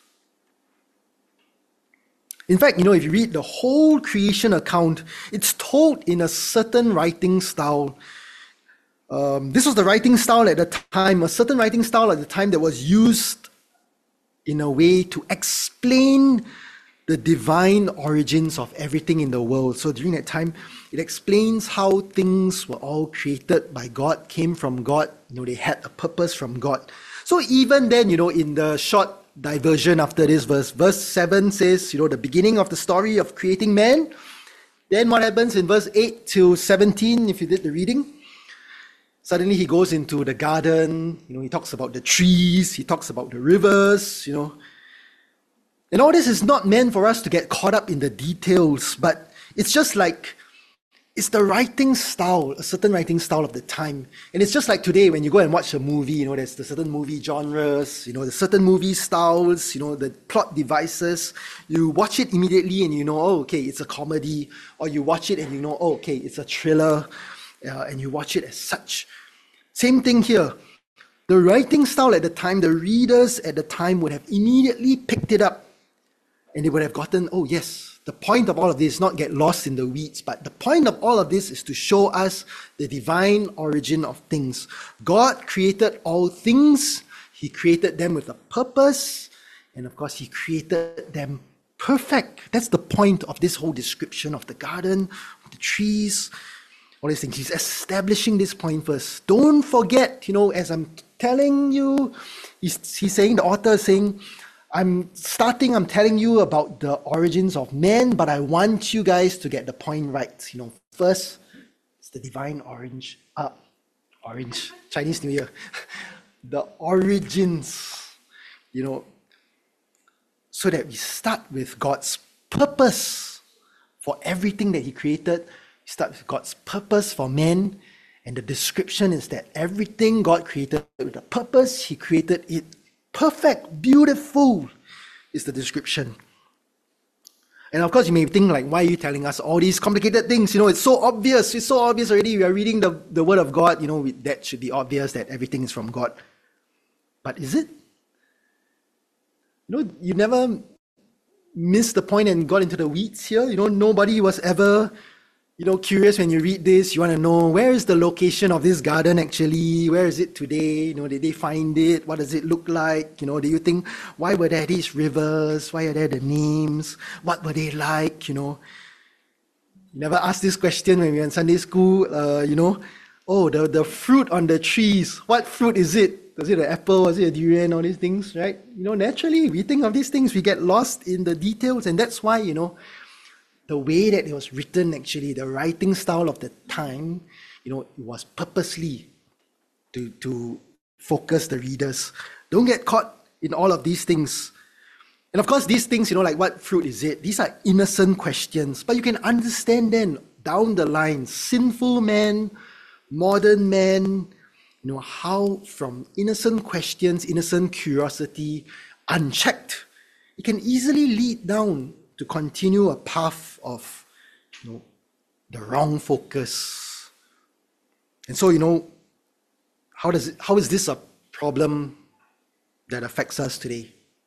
In fact, you know, if you read the whole creation account, it's told in a certain writing style. Um, this was the writing style at the time, a certain writing style at the time that was used in a way to explain the divine origins of everything in the world. So during that time, it explains how things were all created by God, came from God, you know, they had a purpose from God. So even then, you know, in the short diversion after this verse, verse seven says, you know, the beginning of the story of creating man. Then what happens in verse eight to seventeen, if you did the reading? Suddenly he goes into the garden, you know, he talks about the trees, he talks about the rivers, you know. And all this is not meant for us to get caught up in the details, but it's just like, it's the writing style, a certain writing style of the time. And it's just like today when you go and watch a movie, you know, there's the certain movie genres, you know, the certain movie styles, you know, the plot devices. You watch it immediately and you know, oh, okay, it's a comedy. Or you watch it and you know, oh, okay, it's a thriller. Uh, and you watch it as such. Same thing here. The writing style at the time, the readers at the time would have immediately picked it up. And they would have gotten, oh yes, the point of all of this is not get lost in the weeds, but the point of all of this is to show us the divine origin of things. God created all things. He created them with a purpose. And of course, he created them perfect. That's the point of this whole description of the garden, of the trees, all these things. He's establishing this point first. Don't forget, you know, as I'm telling you, he's, he's saying, the author is saying, I'm starting, I'm telling you about the origins of man, but I want you guys to get the point right. You know, first, it's the divine orange, uh, orange, Chinese New Year. The origins, you know, so that we start with God's purpose for everything that he created. We start with God's purpose for man. And the description is that everything God created with a purpose, he created it perfect, beautiful is the description. And of course, you may think like, why are you telling us all these complicated things? You know, it's so obvious. It's so obvious already. We are reading the, the word of God. You know, we, that should be obvious that everything is from God. But is it? You know, you never missed the point and got into the weeds here. You know, nobody was ever, you know, curious when you read this. You want to know, where is the location of this garden actually? Where is it today? You know, did they find it? What does it look like? You know, do you think, why were there these rivers? Why are there the names? What were they like? You know, you never asked this question when we were in Sunday school. Uh, you know, oh, the, the fruit on the trees. What fruit is it? Was it an apple? Was it a durian? All these things, right? You know, naturally, we think of these things, we get lost in the details, and that's why, you know, the way that it was written, actually, the writing style of the time, you know, it was purposely to, to focus the readers. Don't get caught in all of these things. And of course, these things, you know, like what fruit is it? These are innocent questions, but you can understand then down the line, sinful man modern man, you know, how from innocent questions, innocent curiosity, unchecked, it can easily lead down to continue a path of, you know, the wrong focus. And so, you know, how does it, how is this a problem that affects us today?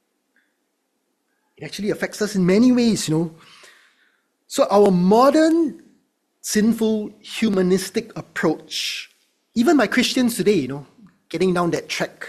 It actually affects us in many ways, you know. So our modern sinful humanistic approach, even by Christians today, you know, getting down that track,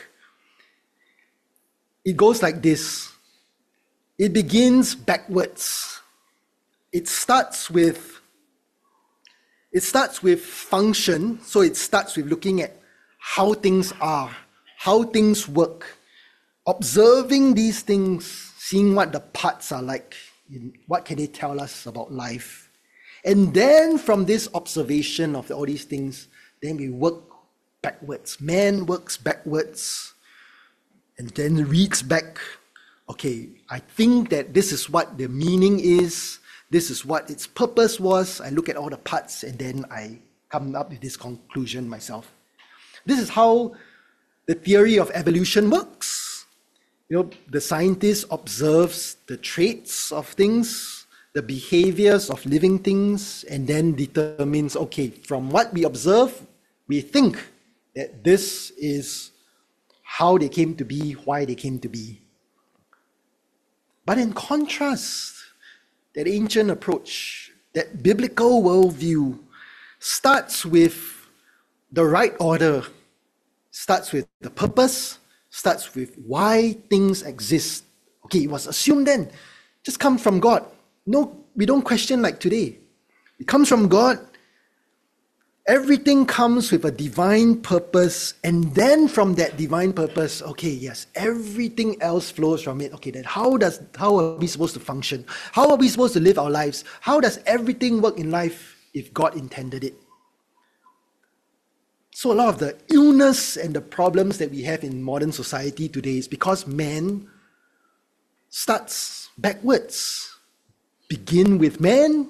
it goes like this. It begins backwards. It starts with it starts with function. So it starts with looking at how things are, how things work, observing these things, seeing what the parts are like, what can they tell us about life. And then from this observation of all these things, then we work backwards. Man works backwards and then reads back, okay, I think that this is what the meaning is, this is what its purpose was. I look at all the parts and then I come up with this conclusion myself. This is how the theory of evolution works. You know, the scientist observes the traits of things, the behaviors of living things, and then determines, okay, from what we observe, we think that this is how they came to be, why they came to be. But in contrast, that ancient approach, that biblical worldview, starts with the right order, starts with the purpose, starts with why things exist. Okay, it was assumed then, just come from God. No, we don't question like today. It comes from God. Everything comes with a divine purpose, and then from that divine purpose, okay, yes, everything else flows from it. Okay, then how does how are we supposed to function? How are we supposed to live our lives? How does everything work in life if God intended it? So a lot of the illness and the problems that we have in modern society today is because man starts backwards. Begin with man,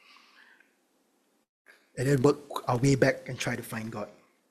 and then work our way back and try to find God.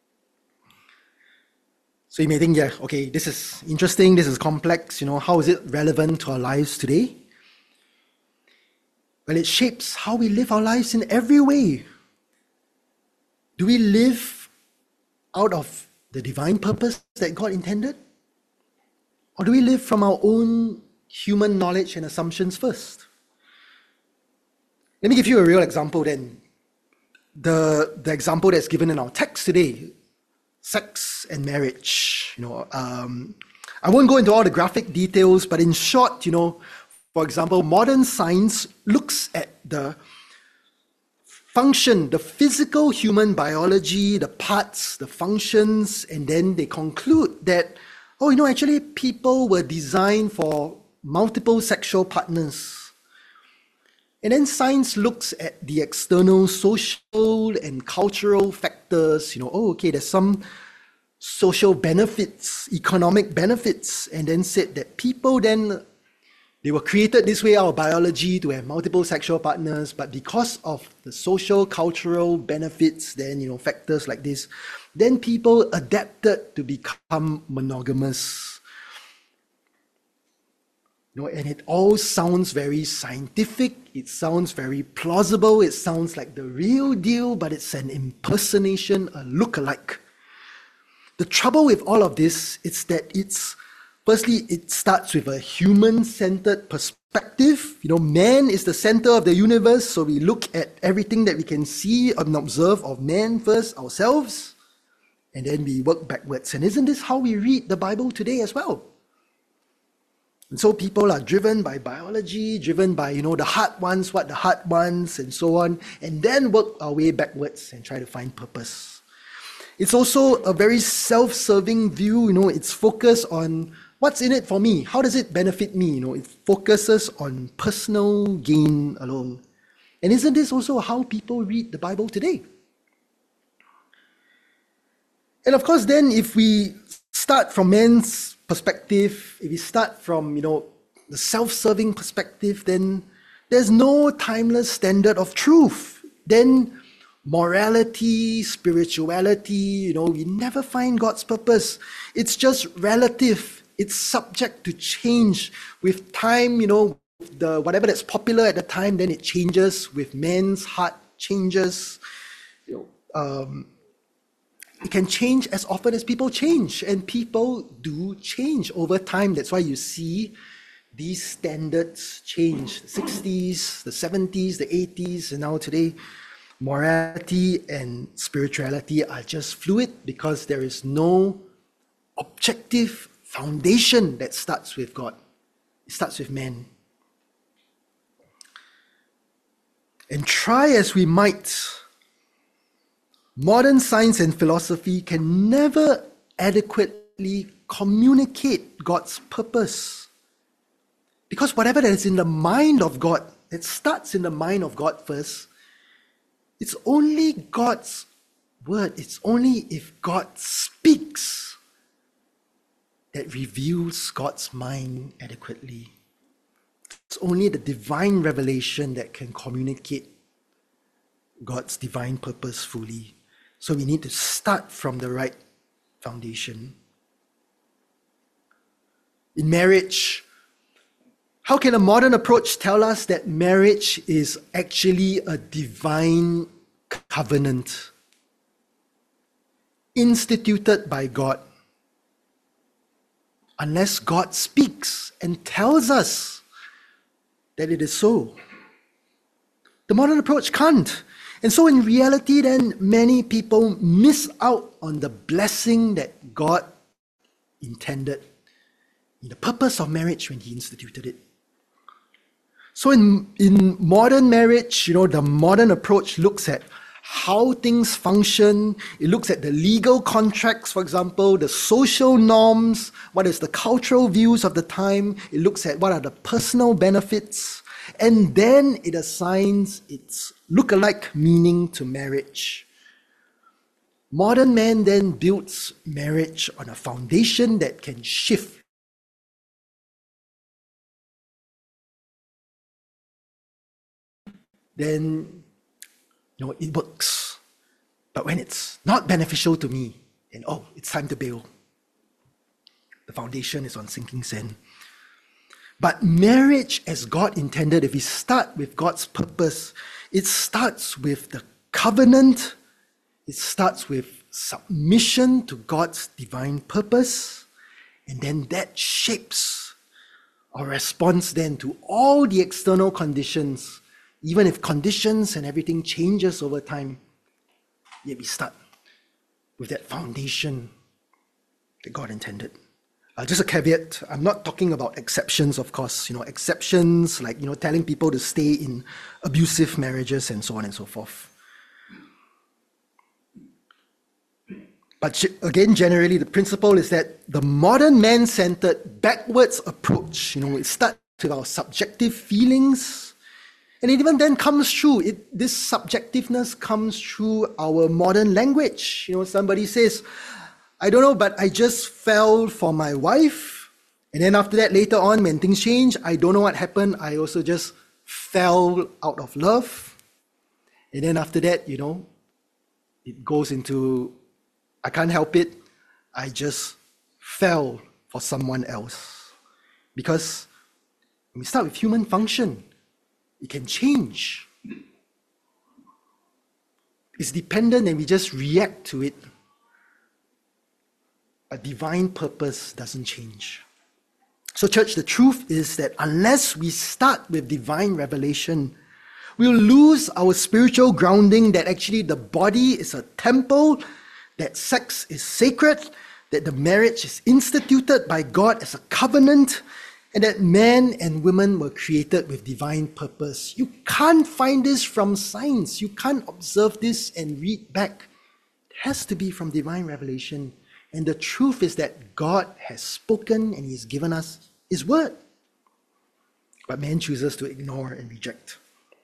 So you may think, yeah, okay, this is interesting, this is complex, you know, how is it relevant to our lives today? Well, it shapes how we live our lives in every way. Do we live out of the divine purpose that God intended? Or do we live from our own human knowledge and assumptions first? Let me give you a real example then. The, the example that's given in our text today, sex and marriage. You know, um, I won't go into all the graphic details, but in short, you know, for example, modern science looks at the function, the physical human biology, the parts, the functions, and then they conclude that, oh, you know, actually people were designed for multiple sexual partners. And then science looks at the external social and cultural factors, you know, oh, okay, there's some social benefits, economic benefits, and then said that people then, they were created this way out of biology to have multiple sexual partners, but because of the social, cultural benefits, then, you know, factors like this, then people adapted to become monogamous. You know, and it all sounds very scientific, it sounds very plausible, it sounds like the real deal, but it's an impersonation, a look-alike. The trouble with all of this is that it's, firstly, it starts with a human-centered perspective. You know, man is the center of the universe, so we look at everything that we can see and observe of man first, ourselves, and then we work backwards. And isn't this how we read the Bible today as well? And so people are driven by biology, driven by, you know, the heart wants what the heart wants, and so on, and then work our way backwards and try to find purpose. It's also a very self-serving view, you know, it's focused on what's in it for me, how does it benefit me, you know, it focuses on personal gain alone. And isn't this also how people read the Bible today? And of course, then if we start from man's perspective, if we start from, you know, the self-serving perspective, then there's no timeless standard of truth. Then morality, spirituality, you know, we never find God's purpose. It's just relative. It's subject to change with time, you know, the whatever that's popular at the time, then it changes with man's heart changes. You know, um, it can change as often as people change, and people do change over time. That's why you see these standards change. The sixties, the seventies, the eighties, and now today, morality and spirituality are just fluid because there is no objective foundation that starts with God. It starts with man. And try as we might, modern science and philosophy can never adequately communicate God's purpose. Because whatever that is in the mind of God, it starts in the mind of God first. It's only God's word, it's only if God speaks that reveals God's mind adequately. It's only the divine revelation that can communicate God's divine purpose fully. So we need to start from the right foundation. In marriage, how can a modern approach tell us that marriage is actually a divine covenant instituted by God? Unless God speaks and tells us that it is so. The modern approach can't. And so in reality, then, many people miss out on the blessing that God intended in the purpose of marriage when He instituted it. So in, in modern marriage, you know, the modern approach looks at how things function. It looks at the legal contracts, for example, the social norms, what is the cultural views of the time. It looks at what are the personal benefits. And then it assigns its look-alike meaning to marriage. Modern man then builds marriage on a foundation that can shift. Then, you know, it works. But when it's not beneficial to me, then, oh, it's time to bail. The foundation is on sinking sand. But marriage as God intended, if we start with God's purpose, it starts with the covenant. It starts with submission to God's divine purpose. And then that shapes our response then to all the external conditions. Even if conditions and everything changes over time, yet we start with that foundation that God intended. Uh, just a caveat, I'm not talking about exceptions, of course. You know, exceptions like, you know, telling people to stay in abusive marriages and so on and so forth. But again, generally, the principle is that the modern man-centered, backwards approach, you know, it starts with our subjective feelings. And it even then comes through, it, this subjectiveness comes through our modern language. You know, somebody says, I don't know, but I just fell for my wife. And then after that, later on, when things change, I don't know what happened. I also just fell out of love. And then after that, you know, it goes into, I can't help it. I just fell for someone else. Because when we start with human function, it can change. It's dependent and we just react to it. But divine purpose doesn't change. So church, the truth is that unless we start with divine revelation, we'll lose our spiritual grounding that actually the body is a temple, that sex is sacred, that the marriage is instituted by God as a covenant, and that men and women were created with divine purpose. You can't find this from science. You can't observe this and read back. It has to be from divine revelation. And the truth is that God has spoken and He's given us His word. But man chooses to ignore and reject.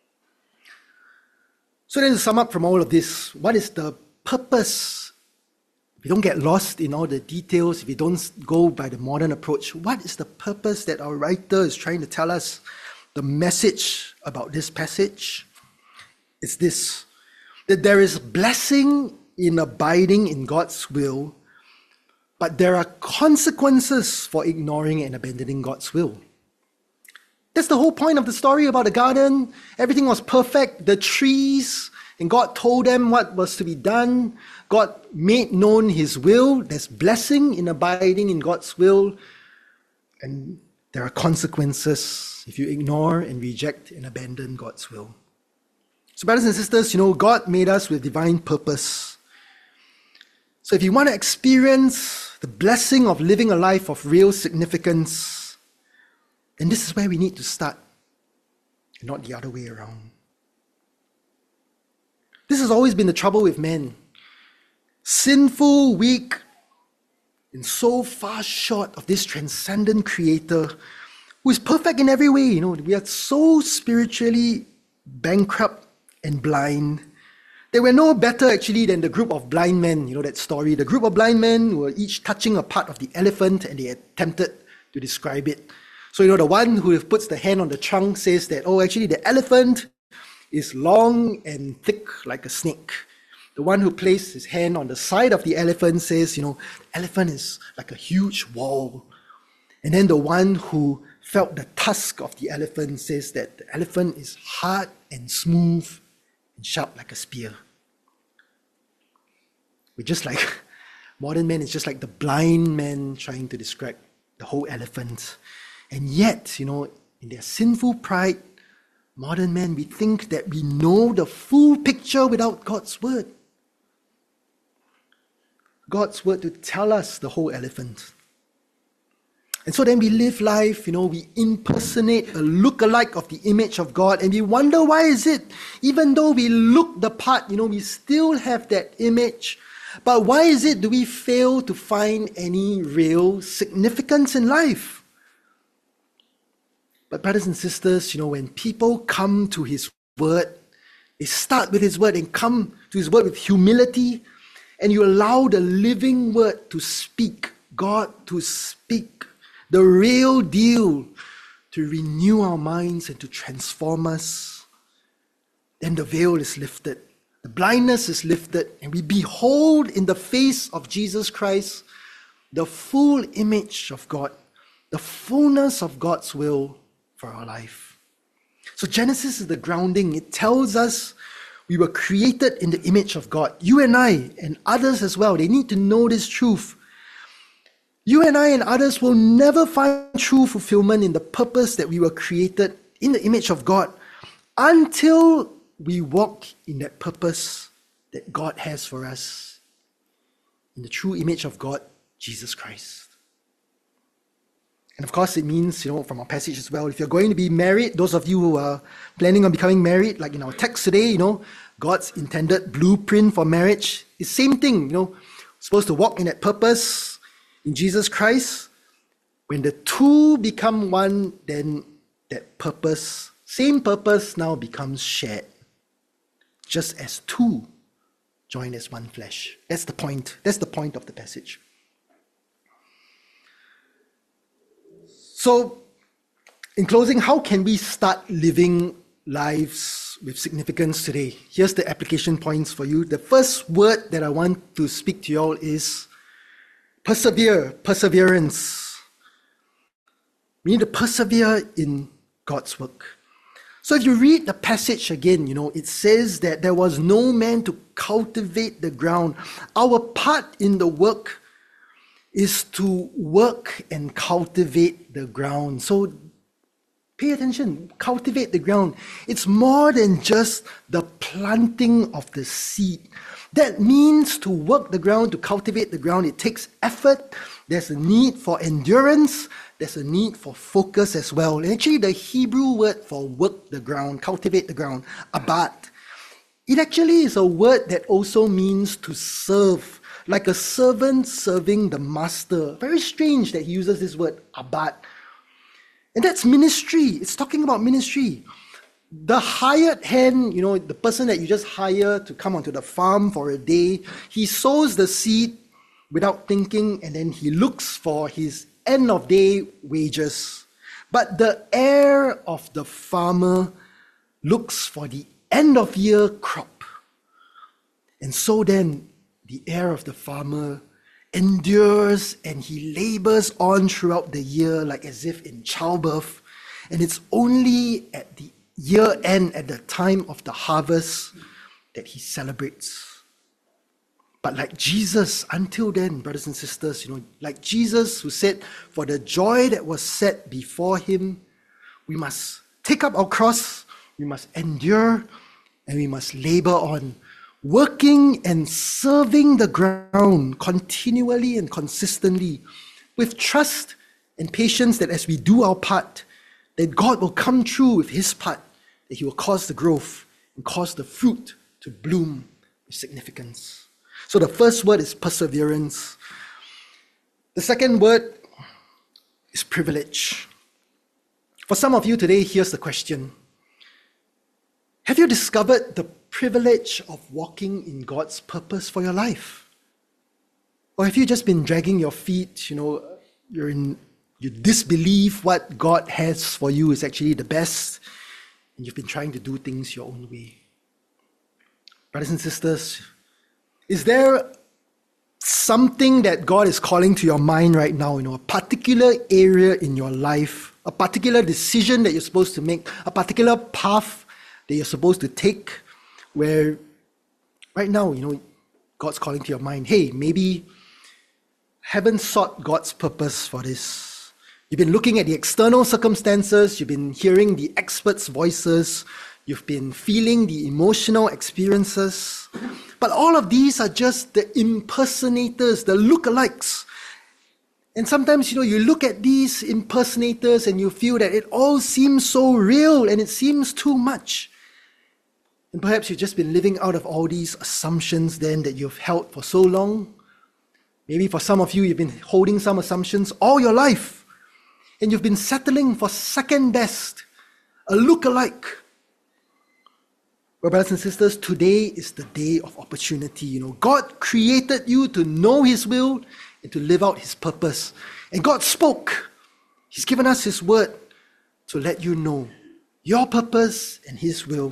So then to sum up from all of this, what is the purpose? If we don't get lost in all the details, if we don't go by the modern approach, what is the purpose that our writer is trying to tell us? The message about this passage is this, that there is blessing in abiding in God's will, but there are consequences for ignoring and abandoning God's will. That's the whole point of the story about the garden. Everything was perfect, the trees, and God told them what was to be done. God made known his will. There's blessing in abiding in God's will. And there are consequences if you ignore and reject and abandon God's will. So brothers and sisters, you know, God made us with divine purpose. So if you want to experience the blessing of living a life of real significance, then this is where we need to start, and not the other way around. This has always been the trouble with men. Sinful, weak, and so far short of this transcendent creator who is perfect in every way. You know, we are so spiritually bankrupt and blind. They were no better actually than the group of blind men, you know that story. The group of blind men were each touching a part of the elephant and they attempted to describe it. So, you know, the one who puts the hand on the trunk says that, oh, actually the elephant is long and thick like a snake. The one who placed his hand on the side of the elephant says, you know, the elephant is like a huge wall. And then the one who felt the tusk of the elephant says that the elephant is hard and smooth and sharp like a spear. We're just like, modern man is just like the blind man trying to describe the whole elephant. And yet, you know, in their sinful pride, modern men, we think that we know the full picture without God's word. God's word to tell us the whole elephant. And so then we live life, you know, we impersonate a look-alike of the image of God, and we wonder why is it, even though we look the part, you know, we still have that image, but why is it do we fail to find any real significance in life? But brothers and sisters, you know, when people come to his word, they start with his word and come to his word with humility, and you allow the living word to speak, God to speak, the real deal, to renew our minds and to transform us, then the veil is lifted, the blindness is lifted, and we behold in the face of Jesus Christ the full image of God, the fullness of God's will for our life. So Genesis is the grounding. It tells us we were created in the image of God. You and I and others as well, they need to know this truth. You and I and others will never find true fulfillment in the purpose that we were created in the image of God until we walk in that purpose that God has for us in the true image of God, Jesus Christ. And of course, it means, you know, from our passage as well, if you're going to be married, those of you who are planning on becoming married, like in our text today, you know, God's intended blueprint for marriage is same thing, you know, supposed to walk in that purpose in Jesus Christ. When the two become one, then that purpose, same purpose now becomes shared, just as two join as one flesh. That's the point. That's the point of the passage. So, in closing, how can we start living lives with significance today? Here's the application points for you. The first word that I want to speak to you all is persevere, perseverance. We need to persevere in God's work. So if you read the passage again, you know, it says that there was no man to cultivate the ground. Our part in the work is to work and cultivate the ground. So pay attention, cultivate the ground. It's more than just the planting of the seed. That means to work the ground, to cultivate the ground, it takes effort. There's a need for endurance. There's a need for focus as well. And actually the Hebrew word for work the ground, cultivate the ground, abad, it actually is a word that also means to serve, like a servant serving the master. Very strange that he uses this word, abad. And that's ministry. It's talking about ministry. The hired hand, you know, the person that you just hire to come onto the farm for a day, he sows the seed without thinking, and then he looks for his end of day wages. But the heir of the farmer looks for the end of year crop. And so then, the heir of the farmer endures and he labors on throughout the year like as if in childbirth. And it's only at the year end, at the time of the harvest, that he celebrates. But like Jesus, until then, brothers and sisters, you know, like Jesus who said, for the joy that was set before him, we must take up our cross, we must endure, and we must labor on, working and serving the ground continually and consistently with trust and patience that as we do our part, that God will come through with his part, that he will cause the growth and cause the fruit to bloom with significance. So the first word is perseverance. The second word is privilege. For some of you today, here's the question. Have you discovered the privilege of walking in God's purpose for your life? Or have you just been dragging your feet, you know, you're in, you disbelieve what God has for you is actually the best, and you've been trying to do things your own way? Brothers and sisters, is there something that God is calling to your mind right now, you know, a particular area in your life, a particular decision that you're supposed to make, a particular path that you're supposed to take, where right now, you know, God's calling to your mind, hey, maybe haven't sought God's purpose for this. You've been looking at the external circumstances, you've been hearing the experts' voices, you've been feeling the emotional experiences, but all of these are just the impersonators, the lookalikes. And sometimes, you know, you look at these impersonators and you feel that it all seems so real and it seems too much. And perhaps you've just been living out of all these assumptions then that you've held for so long. Maybe for some of you, you've been holding some assumptions all your life. And you've been settling for second best, a lookalike. Well, brothers and sisters, today is the day of opportunity. You know, God created you to know his will and to live out his purpose. And God spoke. He's given us his word to let you know your purpose and his will.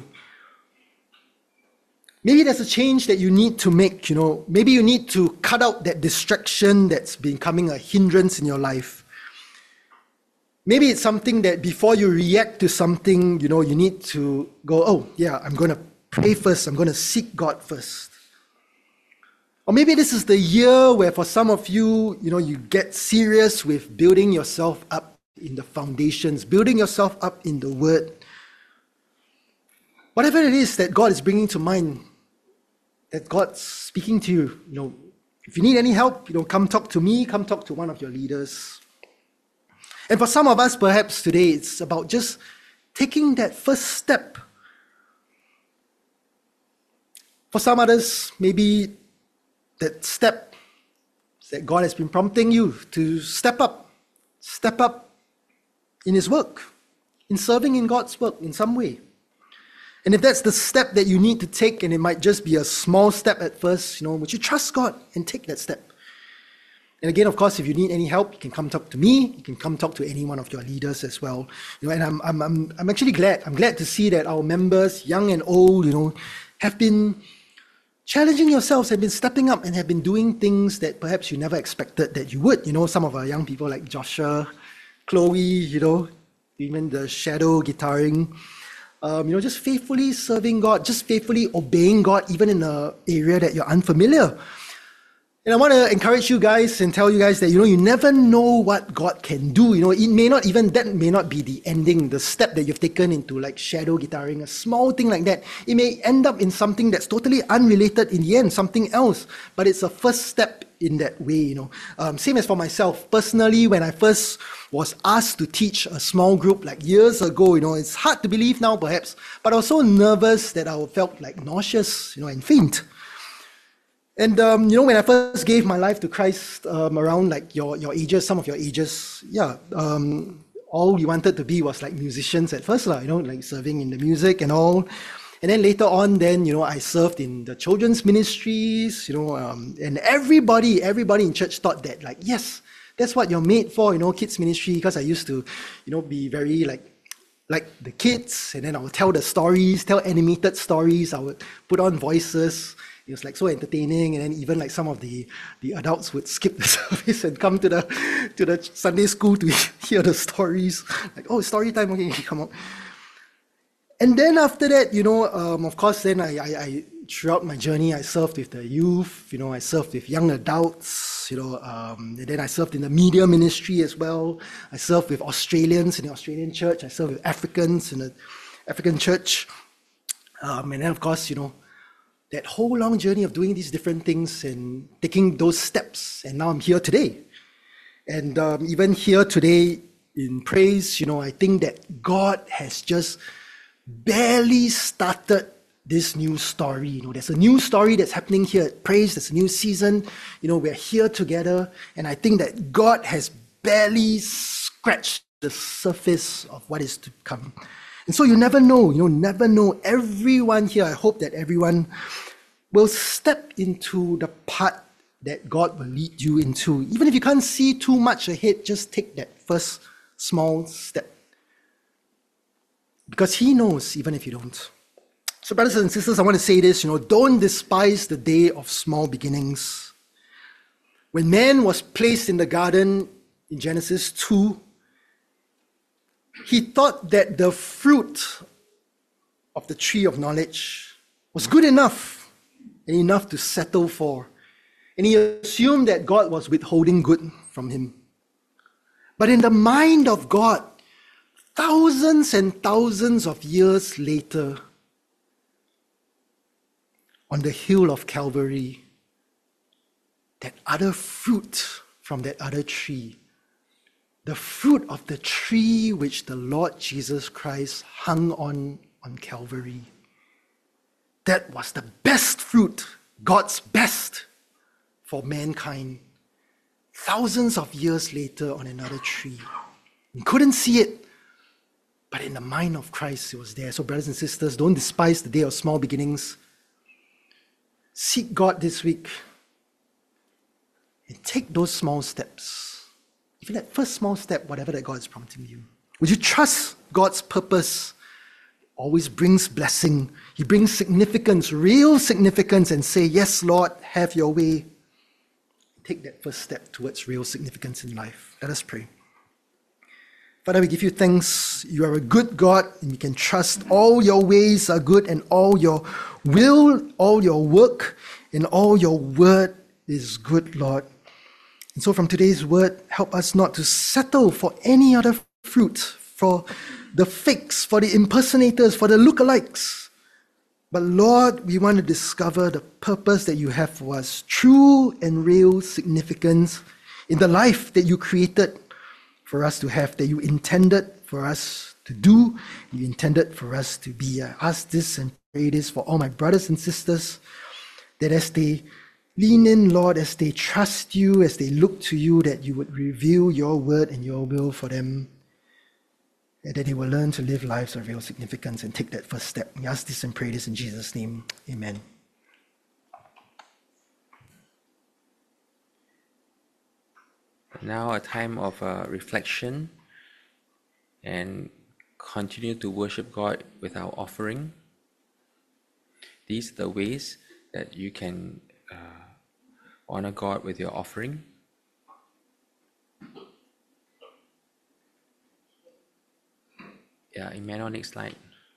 Maybe there's a change that you need to make, you know. Maybe you need to cut out that distraction that's becoming a hindrance in your life. Maybe it's something that before you react to something, you know, you need to go, oh, yeah, I'm going to pray first. I'm going to seek God first. Or maybe this is the year where for some of you, you know, you get serious with building yourself up in the foundations, building yourself up in the Word. Whatever it is that God is bringing to mind, that God's speaking to you, you know, if you need any help, you know, come talk to me, come talk to one of your leaders. And for some of us, perhaps today, it's about just taking that first step. For some others, maybe that step that God has been prompting you to step up, step up in his work, in serving in God's work in some way. And if that's the step that you need to take, and it might just be a small step at first, you know, would you trust God and take that step? And again, of course, if you need any help, you can come talk to me. You can come talk to any one of your leaders as well. You know, and I'm I'm I'm I'm actually glad. I'm glad to see that our members, young and old, you know, have been challenging yourselves, have been stepping up, and have been doing things that perhaps you never expected that you would. You know, some of our young people like Joshua, Chloe, you know, even the shadow guitaring. Um, you know, just faithfully serving God, just faithfully obeying God, even in an area that you're unfamiliar. And I want to encourage you guys and tell you guys that, you know, you never know what God can do. You know, it may not even, that may not be the ending, the step that you've taken into like shadow guitaring, a small thing like that. It may end up in something that's totally unrelated in the end, something else. But it's a first step in that way, you know. Um, same as for myself. Personally, when I first was asked to teach a small group like years ago, you know, it's hard to believe now perhaps, but I was so nervous that I felt like nauseous, you know, and faint. And, um, you know, when I first gave my life to Christ um, around like your, your ages, some of your ages, yeah, um, all we wanted to be was like musicians at first, lah, you know, like serving in the music and all. And then later on, then, you know, I served in the children's ministries, you know, um, and everybody, everybody in church thought that, like, yes, that's what you're made for, you know, kids ministry, because I used to, you know, be very like, like the kids, and then I would tell the stories, tell animated stories, I would put on voices. It was like so entertaining, and then even like some of the, the adults would skip the service and come to the to the Sunday school to hear the stories. Like, oh, story time, okay, come on. And then after that, you know, um, of course, then I, I, I throughout my journey, I served with the youth. You know, I served with young adults. You know, um, and then I served in the media ministry as well. I served with Australians in the Australian church. I served with Africans in the African church. Um, and then, of course, you know, that whole long journey of doing these different things and taking those steps. And now I'm here today. And um, even here today in praise, you know, I think that God has just barely started this new story. You know, there's a new story that's happening here at Praise. There's a new season. You know, we're here together. And I think that God has barely scratched the surface of what is to come. And so you never know, you know, never know. Everyone here, I hope that everyone will step into the part that God will lead you into. Even if you can't see too much ahead, just take that first small step. Because He knows, even if you don't. So brothers and sisters, I want to say this, you know, don't despise the day of small beginnings. When man was placed in the garden in Genesis two, he thought that the fruit of the tree of knowledge was good enough and enough to settle for. And he assumed that God was withholding good from him. But in the mind of God, thousands and thousands of years later, on the hill of Calvary, that other fruit from that other tree, the fruit of the tree which the Lord Jesus Christ hung on on Calvary, that was the best fruit, God's best for mankind. Thousands of years later on another tree. You couldn't see it, but in the mind of Christ it was there. So brothers and sisters, don't despise the day of small beginnings. Seek God this week and take those small steps. Even that first small step, whatever that God is prompting you. Would you trust God's purpose? Always brings blessing. He brings significance, real significance, and say, yes, Lord, have your way. Take that first step towards real significance in life. Let us pray. Father, we give you thanks. You are a good God, and we can trust all your ways are good, and all your will, all your work, and all your word is good, Lord. And so from today's word, help us not to settle for any other fruit, for the fakes, for the impersonators, for the lookalikes. But Lord, we want to discover the purpose that you have for us, true and real significance in the life that you created for us to have, that you intended for us to do, you intended for us to be. I ask this and pray this for all my brothers and sisters, that as they lean in, Lord, as they trust you, as they look to you, that you would reveal your word and your will for them, and that they will learn to live lives of real significance and take that first step. We ask this and pray this in Jesus' name. Amen. Now a time of uh, reflection, and continue to worship God with our offering. These are the ways that you can uh, honor God with your offering. Yeah, Emmanuel, next slide.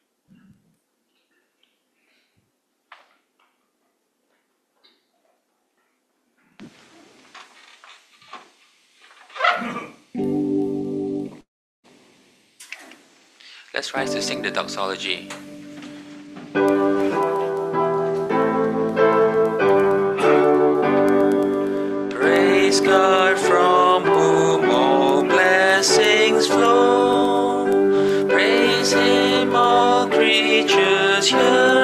Let's rise to sing the doxology. Praise God from whom all blessings flow. Praise Him, all creatures here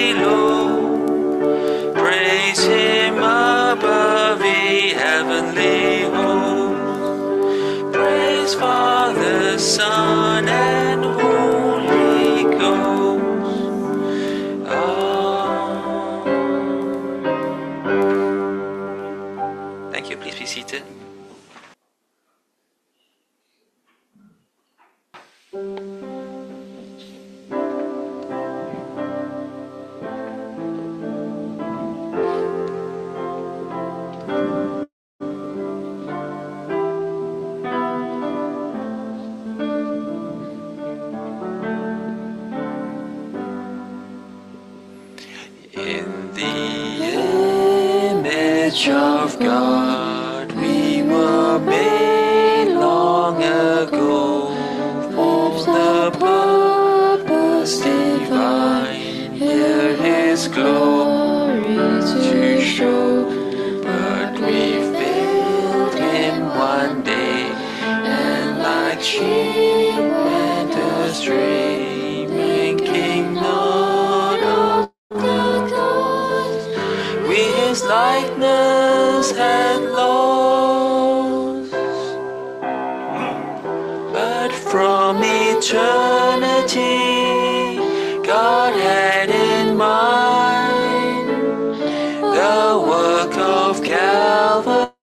below. Praise Him above the heavenly host. Praise Father, Son, and Holy Ghost. Amen. Thank you. Please be seated. image of God, we were made long ago for the purpose divine. Here His glory to show, but we failed Him one day, and like sheep went astray, making naught of the cause we His likeness had lost. But from eternity God had in mind the work of Calvary,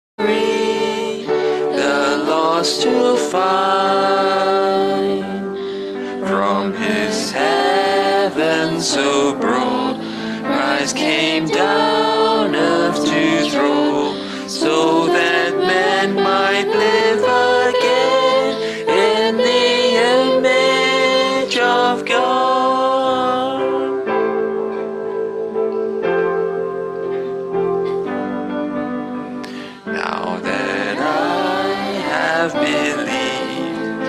the lost to find. From His heaven so broad, Christ came down earth to throw, so that men might live again in the image of God. Now that I have believed,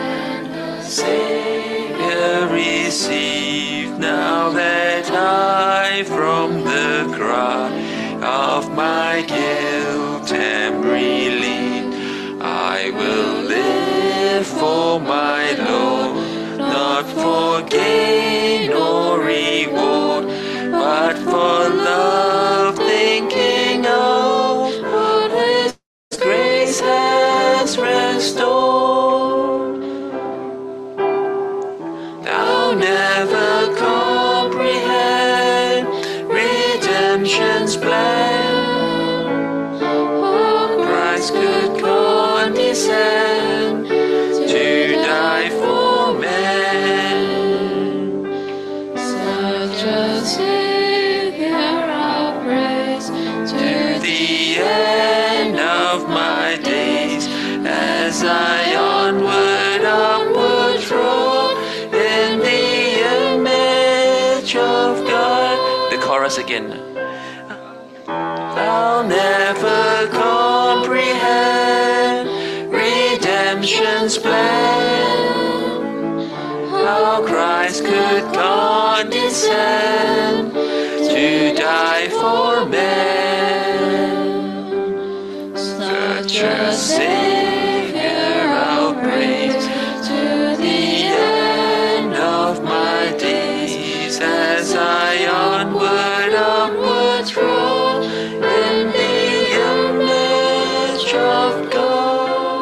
Savior received, now that I from the cry of my guilt am relieved, I will live for my Lord, not for gain or reward, but for love, thinking of what His grace has restored. Thou never comprehend redemption's plan. Oh, Christ could condescend to die for men. Such a Savior I'll praise to the end of my days, as I onward, upward roll in the image of God. The chorus again. I'll never comprehend redemption's plan, how Christ could condescend to die for men. Such a Savior I'll praise to the end of my days, as I onward, upward roll in the image of God.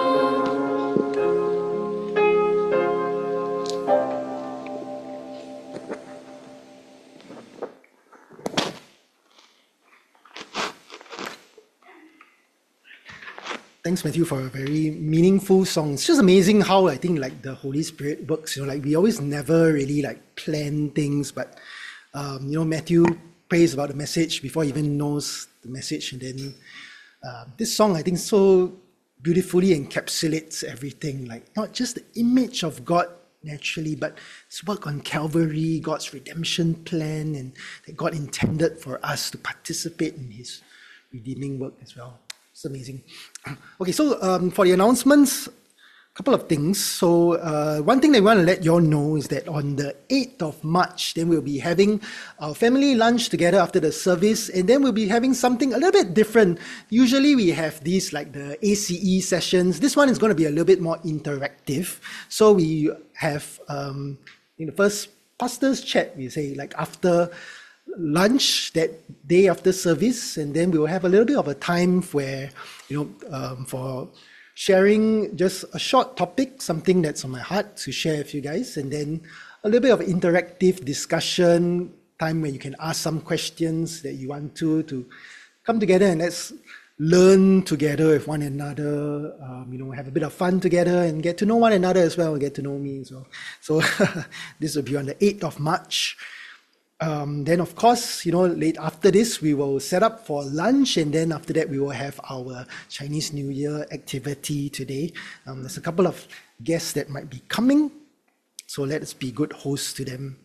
Thanks, Matthew, for a very meaningful song. It's just amazing how I think like the Holy Spirit works. You know, like we always never really like plan things, but um, you know, Matthew prays about the message before he even knows the message, and then uh, this song I think so beautifully encapsulates everything. Like not just the image of God naturally, but His work on Calvary, God's redemption plan, and that God intended for us to participate in His redeeming work as well. It's amazing. Okay, so um, for the announcements, a couple of things. So uh, one thing that we want to let you all know is that on the eighth of March, then we'll be having our family lunch together after the service, and then we'll be having something a little bit different. Usually we have these like the A C E sessions. This one is going to be a little bit more interactive. So we have um, in the first pastor's chat, we say like after lunch that day after service, and then we will have a little bit of a time where, you know, um, for sharing just a short topic, something that's on my heart to share with you guys, and then a little bit of interactive discussion time where you can ask some questions that you want to to come together and let's learn together with one another, um, you know, have a bit of fun together and get to know one another as well, get to know me as well. So this will be on the eighth of March. Um, then, of course, you know, late after this, we will set up for lunch, and then after that, we will have our Chinese New Year activity today. Um, there's a couple of guests that might be coming, so let us be good hosts to them.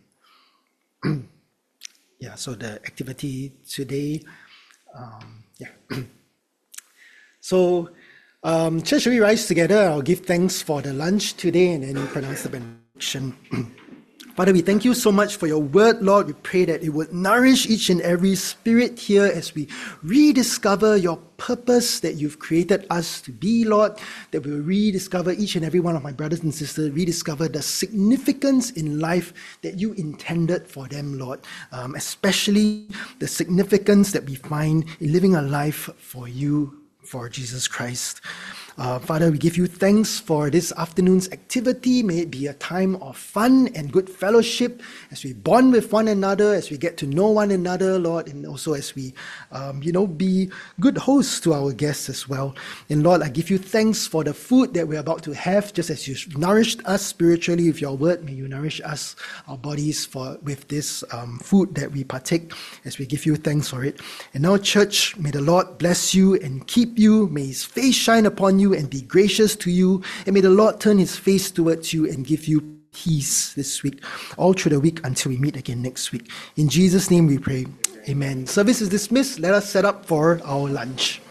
Yeah, so the activity today, um, yeah. So, um, church, shall we rise together? I'll give thanks for the lunch today and then pronounce the benediction. Father, we thank you so much for your word, Lord. We pray that it would nourish each and every spirit here as we rediscover your purpose that you've created us to be, Lord, that we'll rediscover each and every one of my brothers and sisters, rediscover the significance in life that you intended for them, Lord, um, especially the significance that we find in living a life for you, for Jesus Christ. Uh, Father, we give you thanks for this afternoon's activity. May it be a time of fun and good fellowship as we bond with one another, as we get to know one another, Lord, and also as we, um, you know, be good hosts to our guests as well. And Lord, I give you thanks for the food that we're about to have, just as you've nourished us spiritually with your word. May you nourish us, our bodies, for with this um, food that we partake, as we give you thanks for it. And now, church, may the Lord bless you and keep you. May his face shine upon you and be gracious to you, and may the Lord turn his face towards you and give you peace this week, all through the week until we meet again next week. In Jesus' name we pray. Amen. Service is dismissed. Let us set up for our lunch.